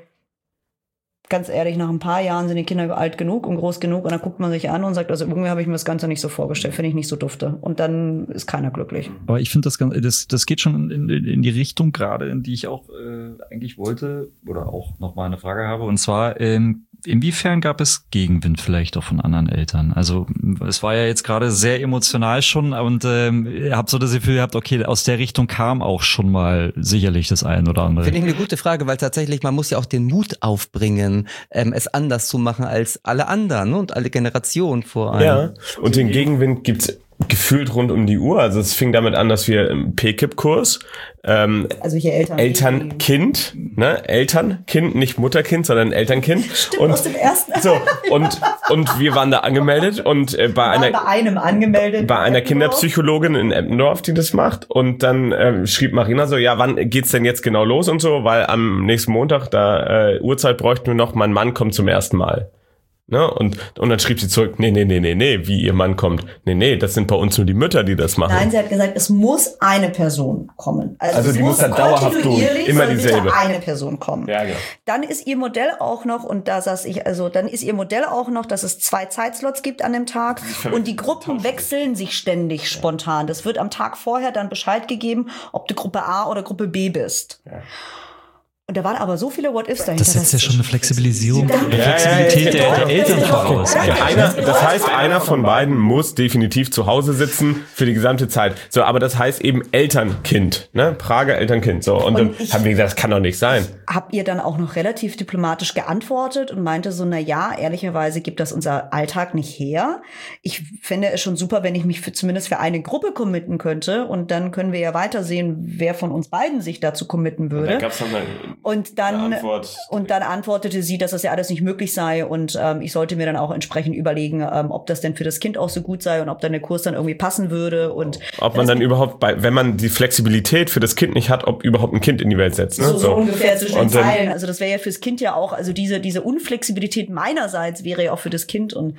ganz ehrlich, nach ein paar Jahren sind die Kinder alt genug und groß genug, und dann guckt man sich an und sagt, also irgendwie habe ich mir das Ganze nicht so vorgestellt, finde ich nicht so dufte. Und dann ist keiner glücklich. Aber ich finde, das, das, das geht schon in, in, in die Richtung gerade, in die ich auch äh, eigentlich wollte, oder auch noch mal eine Frage habe. Und zwar, ähm, inwiefern gab es Gegenwind vielleicht auch von anderen Eltern? Also es war ja jetzt gerade sehr emotional schon, und ähm, ihr habt so das Gefühl gehabt, okay, aus der Richtung kam auch schon mal sicherlich das ein oder andere. Finde ich eine gute Frage, weil tatsächlich, man muss ja auch den Mut aufbringen, ähm, es anders zu machen als alle anderen, ne? Und alle Generationen vor allem. Ja, und den Gegenwind gibt's gefühlt rund um die Uhr. Also es fing damit an, dass wir im P K I P-Kurs ähm, also hier Eltern, Eltern-Kind, ne? Eltern-Kind, nicht Mutter-Kind, sondern Eltern-Kind. Stimmt, und aus dem ersten. So, und und wir waren da angemeldet, und äh, bei einer bei einem angemeldet bei einer Kinderpsychologin in Eppendorf, die das macht, und dann ähm, schrieb Marina so, ja, wann geht's denn jetzt genau los und so, weil am nächsten Montag, da äh, Uhrzeit bräuchten wir noch, mein Mann kommt zum ersten Mal. Ne? Und, und dann schrieb sie zurück, nee, nee, nee, nee, nee, wie ihr Mann kommt. Nee, nee, das sind bei uns nur die Mütter, die das machen. Nein, sie hat gesagt, es muss eine Person kommen. Also, also es die muss dann dauerhaft tun, immer dieselbe. eine Person kommen. Ja, genau. Dann ist ihr Modell auch noch, und da saß ich, also dann ist ihr Modell auch noch, dass es zwei Zeitslots gibt an dem Tag, und die Gruppen wechseln sich ständig spontan. Das wird am Tag vorher dann Bescheid gegeben, ob du Gruppe A oder Gruppe B bist. Ja. Und da waren aber so viele What-Ifs dahinter. Das setzt ja schon eine Flexibilisierung, eine ja, Flexibilität ja, ja, ja. der Eltern voraus. Ja, einer, das heißt, einer von beiden muss definitiv zu Hause sitzen für die gesamte Zeit. So, aber das heißt eben Elternkind, ne? Prager Elternkind. So, und, und dann haben wir gesagt, das kann doch nicht sein. Hab ihr dann auch noch relativ diplomatisch geantwortet und meinte so, na ja, ehrlicherweise gibt das unser Alltag nicht her. Ich fände es schon super, wenn ich mich für, zumindest für eine Gruppe committen könnte, und dann können wir ja weitersehen, wer von uns beiden sich dazu committen würde. Und dann gab's noch eine Und dann, und dann antwortete sie, dass das ja alles nicht möglich sei, und ähm, ich sollte mir dann auch entsprechend überlegen, ähm, ob das denn für das Kind auch so gut sei und ob dann der Kurs dann irgendwie passen würde, und ob man dann überhaupt, bei, wenn man die Flexibilität für das Kind nicht hat, ob überhaupt ein Kind in die Welt setzt. Ne? So, so, so ungefähr zwischen den und dann, Zeilen. Also das wäre ja fürs Kind ja auch, also diese diese Unflexibilität meinerseits wäre ja auch für das Kind, und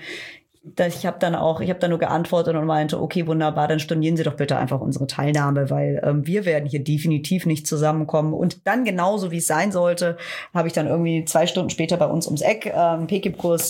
ich habe dann auch, ich habe dann nur geantwortet und meinte, okay, wunderbar, dann stornieren Sie doch bitte einfach unsere Teilnahme, weil ähm, wir werden hier definitiv nicht zusammenkommen. Und dann genauso, wie es sein sollte, habe ich dann irgendwie zwei Stunden später bei uns ums Eck ähm, P K I P-Kurs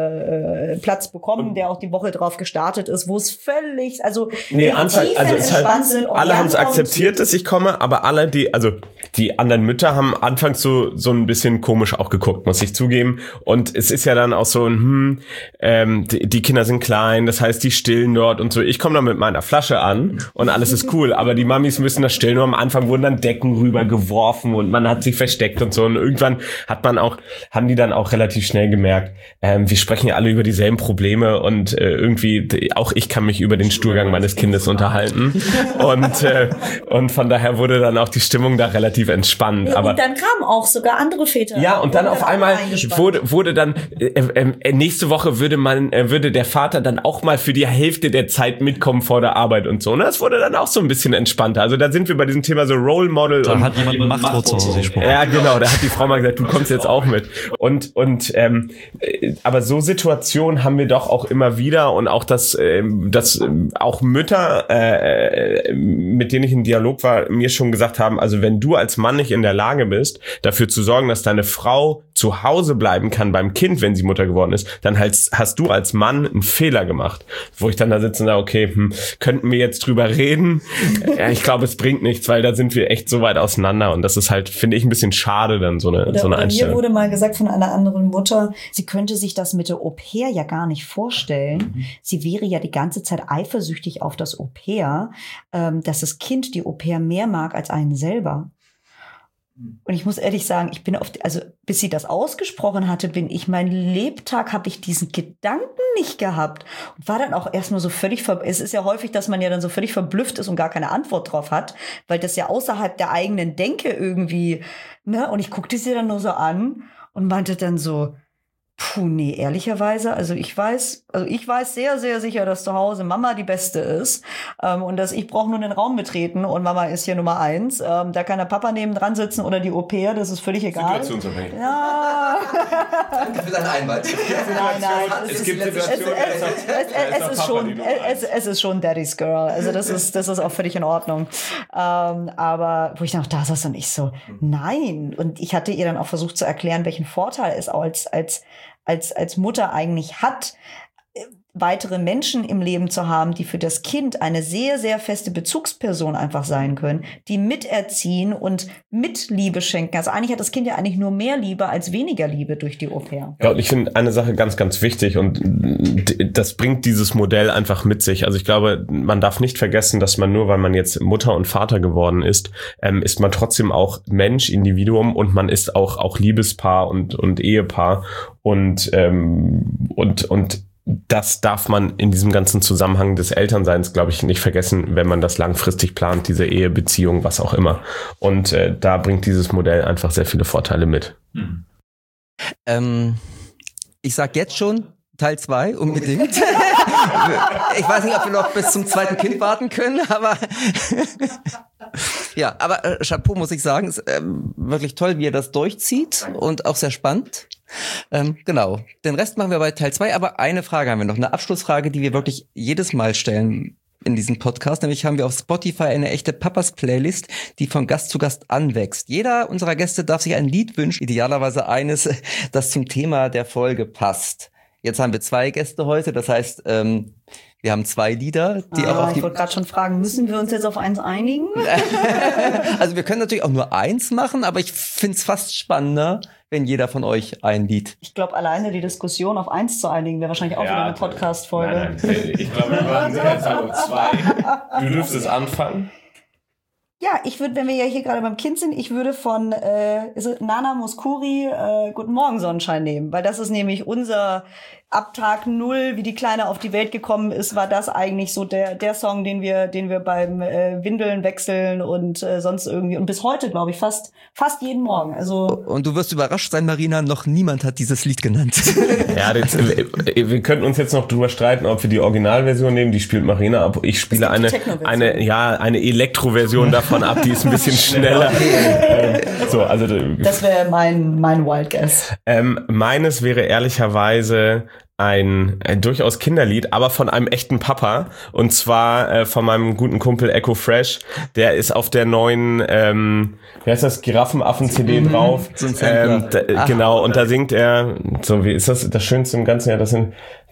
äh, Platz bekommen, der auch die Woche drauf gestartet ist, wo es völlig, also nee, Anfang, also es halt, sind, alle haben es akzeptiert, dass ich komme, aber alle, die, also die anderen Mütter haben anfangs so so ein bisschen komisch auch geguckt, muss ich zugeben. Und es ist ja dann auch so ein, hm, ähm, die, die Kinder sind klein, das heißt, die stillen dort und so. Ich komme dann mit meiner Flasche an und alles ist cool, aber die Mamis müssen das stillen. Und am Anfang wurden dann Decken rübergeworfen und man hat sich versteckt und so. Und irgendwann hat man auch, haben die dann auch relativ schnell gemerkt, ähm, wir sprechen ja alle über dieselben Probleme und äh, irgendwie, auch ich kann mich über den Stuhlgang meines Kindes unterhalten. Und, äh, und von daher wurde dann auch die Stimmung da relativ entspannt. Ja, aber und dann kamen auch sogar andere Väter. ja, und dann auf einmal wurde, wurde dann, äh, äh, nächste Woche würde man, äh, würde der Vater dann auch mal für die Hälfte der Zeit mitkommen vor der Arbeit und so. Ne? Das wurde dann auch so ein bisschen entspannter. Also da sind wir bei diesem Thema so Role Model. Da und hat jemand eine Macht zu Hause gesprochen. Ja, genau. Da hat die Frau mal gesagt, du kommst jetzt auch mit. Und, und, ähm, äh, aber so Situationen haben wir doch auch immer wieder und auch das, äh, das äh, auch Mütter, äh, mit denen ich in Dialog war, mir schon gesagt haben, also wenn du als Mann nicht in der Lage bist, dafür zu sorgen, dass deine Frau zu Hause bleiben kann beim Kind, wenn sie Mutter geworden ist, dann hast, hast du als Mann einen Fehler gemacht. Wo ich dann da sitze und sage, okay, hm, könnten wir jetzt drüber reden? Ja, ich glaube, es bringt nichts, weil da sind wir echt so weit auseinander und das ist halt, finde ich, ein bisschen schade dann so eine, oder, so eine oder Einstellung. Mir wurde mal gesagt von einer anderen Mutter, sie könnte sich das mit der Au-pair ja gar nicht vorstellen. Mhm. Sie wäre ja die ganze Zeit eifersüchtig auf das Au-pair, ähm, dass das Kind die Au-pair mehr mag als einen selber. Und ich muss ehrlich sagen, ich bin auf, die, also bis sie das ausgesprochen hatte, bin ich, mein Lebtag habe ich diesen Gedanken nicht gehabt und war dann auch erstmal so völlig, ver- es ist ja häufig, dass man ja dann so völlig verblüfft ist und gar keine Antwort drauf hat, weil das ja außerhalb der eigenen Denke irgendwie, ne, und ich guckte sie dann nur so an und meinte dann so, puh, nee, ehrlicherweise, also ich weiß, also ich weiß sehr, sehr sicher, dass zu Hause Mama die Beste ist ähm, und dass ich brauche nur den Raum betreten und Mama ist hier Nummer eins. Ähm, da kann der Papa neben dran sitzen oder die Au-pair, das ist völlig egal. Situationsabhängig. Ja. Danke für deinen Einwand. Nein, nein, Es, es ist, gibt es, Situationen, es, da ist noch- da es, es ist Papa schon, die Nummer es, es ist schon Daddy's Girl. Also das ist, das ist auch völlig in Ordnung. Ähm, aber wo ich dann auch da saß und ich so, nein. Und ich hatte ihr dann auch versucht zu erklären, welchen Vorteil es als, als, als, als Mutter eigentlich hat, weitere Menschen im Leben zu haben, die für das Kind eine sehr, sehr feste Bezugsperson einfach sein können, die miterziehen und mit Liebe schenken. Also eigentlich hat das Kind ja eigentlich nur mehr Liebe als weniger Liebe durch die Au-pair. Ja, und ich finde eine Sache ganz, ganz wichtig und das bringt dieses Modell einfach mit sich. Also ich glaube, man darf nicht vergessen, dass man nur, weil man jetzt Mutter und Vater geworden ist, ähm, ist man trotzdem auch Mensch, Individuum und man ist auch, auch Liebespaar und, und Ehepaar und, ähm, und, und das darf man in diesem ganzen Zusammenhang des Elternseins, glaube ich, nicht vergessen, wenn man das langfristig plant, diese Ehe, Beziehung, was auch immer. Und äh, da bringt dieses Modell einfach sehr viele Vorteile mit. Mhm. Ähm, ich sag jetzt schon Teil zwei unbedingt. Ich weiß nicht, ob wir noch bis zum zweiten Kind warten können, aber ja, aber äh, Chapeau muss ich sagen, ist ähm, wirklich toll, wie er das durchzieht und auch sehr spannend. Ähm, genau, den Rest machen wir bei Teil zwei, aber eine Frage haben wir noch, eine Abschlussfrage, die wir wirklich jedes Mal stellen in diesem Podcast, nämlich haben wir auf Spotify eine echte Papas-Playlist, die von Gast zu Gast anwächst. Jeder unserer Gäste darf sich ein Lied wünschen, idealerweise eines, das zum Thema der Folge passt. Jetzt haben wir zwei Gäste heute, das heißt, ähm, wir haben zwei Lieder, die ah, auch auf die... Ich wollte gerade schon fragen, müssen wir uns jetzt auf eins einigen? Also wir können natürlich auch nur eins machen, aber ich find's fast spannender, wenn jeder von euch ein Lied... Ich glaube, alleine die Diskussion auf eins zu einigen wäre wahrscheinlich auch Ja, wieder eine Podcast-Folge. Nein, nein, ich glaube, wir machen jetzt um zwei. Du dürftest anfangen. Ja, ich würde, wenn wir ja hier gerade beim Kind sind, ich würde von äh, ist es Nana Mouskouri äh, Guten Morgen Sonnenschein nehmen, weil das ist nämlich unser ab Tag null, wie die Kleine auf die Welt gekommen ist, war das eigentlich so der der Song, den wir den wir beim äh, Windeln wechseln und äh, sonst irgendwie und bis heute, glaube ich, fast fast jeden Morgen. Also und du wirst überrascht sein, Marina, noch niemand hat dieses Lied genannt. Ja, das, wir könnten uns jetzt noch drüber streiten, ob wir die Originalversion nehmen, die spielt Marina ab. Ich spiele eine eine ja eine Elektroversion davon ab, die ist ein bisschen schneller. ähm, so, also das wäre mein mein Wild Guess. Ähm, meines wäre ehrlicherweise ein, ein durchaus Kinderlied, aber von einem echten Papa, und zwar äh, von meinem guten Kumpel Echo Fresh. Der ist auf der neuen, ähm, wie heißt das, Giraffenaffen-C D drauf. So ein Sampler. ähm, da, genau, und da singt er, so wie ist das das Schönste im Ganzen, ja, das sind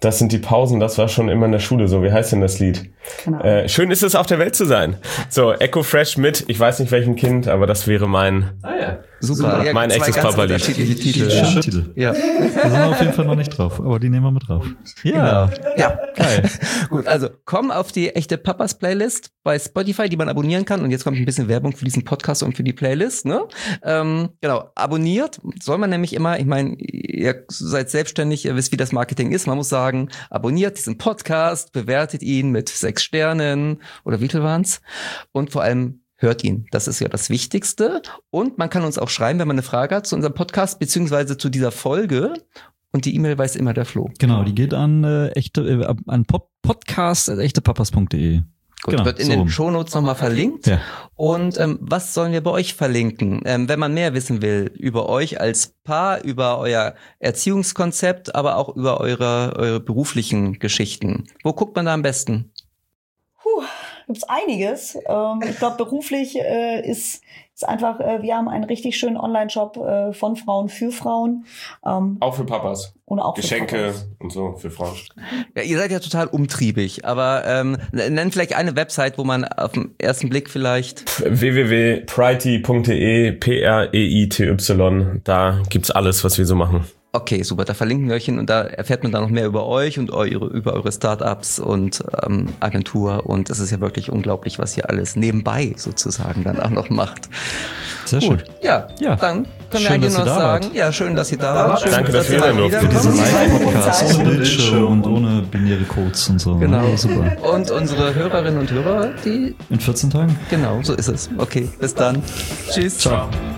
Das sind die Pausen, das war schon immer in der Schule so. Wie heißt denn das Lied? Genau. Äh, schön ist es, auf der Welt zu sein. So, Echo Fresh mit, ich weiß nicht welchem Kind, aber das wäre mein, ah, ja. Super. Ja, mein echtes Papa-Lied. Titel. Ja. Titel. Ja. Da sind wir auf jeden Fall noch nicht drauf, aber die nehmen wir mit drauf. Ja. Genau. Ja, geil. Gut, also komm auf die echte Papas Playlist bei Spotify, die man abonnieren kann. Und jetzt kommt ein bisschen Werbung für diesen Podcast und für die Playlist. Ne? Ähm, genau, abonniert soll man nämlich immer, ich meine, ihr seid selbstständig, ihr wisst, wie das Marketing ist. Man muss sagen, abonniert diesen Podcast, bewertet ihn mit sechs Sternen oder wie viel waren's? Und vor allem hört ihn. Das ist ja das Wichtigste. Und man kann uns auch schreiben, wenn man eine Frage hat zu unserem Podcast, beziehungsweise zu dieser Folge. Und die E-Mail weiß immer der Flo. Genau, die geht an äh, echte äh, an podcast at echtepapas punkt de. Gut, genau, wird in so den Shownotes nochmal verlinkt. Ja. Und ähm, was sollen wir bei euch verlinken? Ähm, wenn man mehr wissen will über euch als Paar, über euer Erziehungskonzept, aber auch über eure, eure beruflichen Geschichten. Wo guckt man da am besten? Puh, gibt's einiges. Ähm, ich glaube, beruflich äh, ist, ist einfach, äh, wir haben einen richtig schönen Online-Shop äh, von Frauen für Frauen. Ähm, auch für Papas. Und auch Geschenke für Papas. Und so für Frauen. Ja, ihr seid ja total umtriebig, aber ähm, nennt vielleicht eine Website, wo man auf den ersten Blick vielleicht w w w punkt preity punkt de, P R E I T Y, da gibt's alles, was wir so machen. Okay, super, da verlinken wir euch hin und da erfährt man dann noch mehr über euch und eure, über eure Startups und ähm, Agentur und es ist ja wirklich unglaublich, was ihr alles nebenbei sozusagen dann auch noch macht. Sehr Gut. schön. Ja, ja, dann können schön, wir eigentlich noch sagen, wart. ja, schön, dass ihr da wart. Schön, Danke, dass, dass wir da durften. Für diesen Live-Podcast ohne Bildschirm und ohne binäre Codes und so. Genau, ja, super. Und unsere Hörerinnen und Hörer, die... In vierzehn Tagen? Genau, so ist es. Okay, bis dann. Tschüss. Ciao.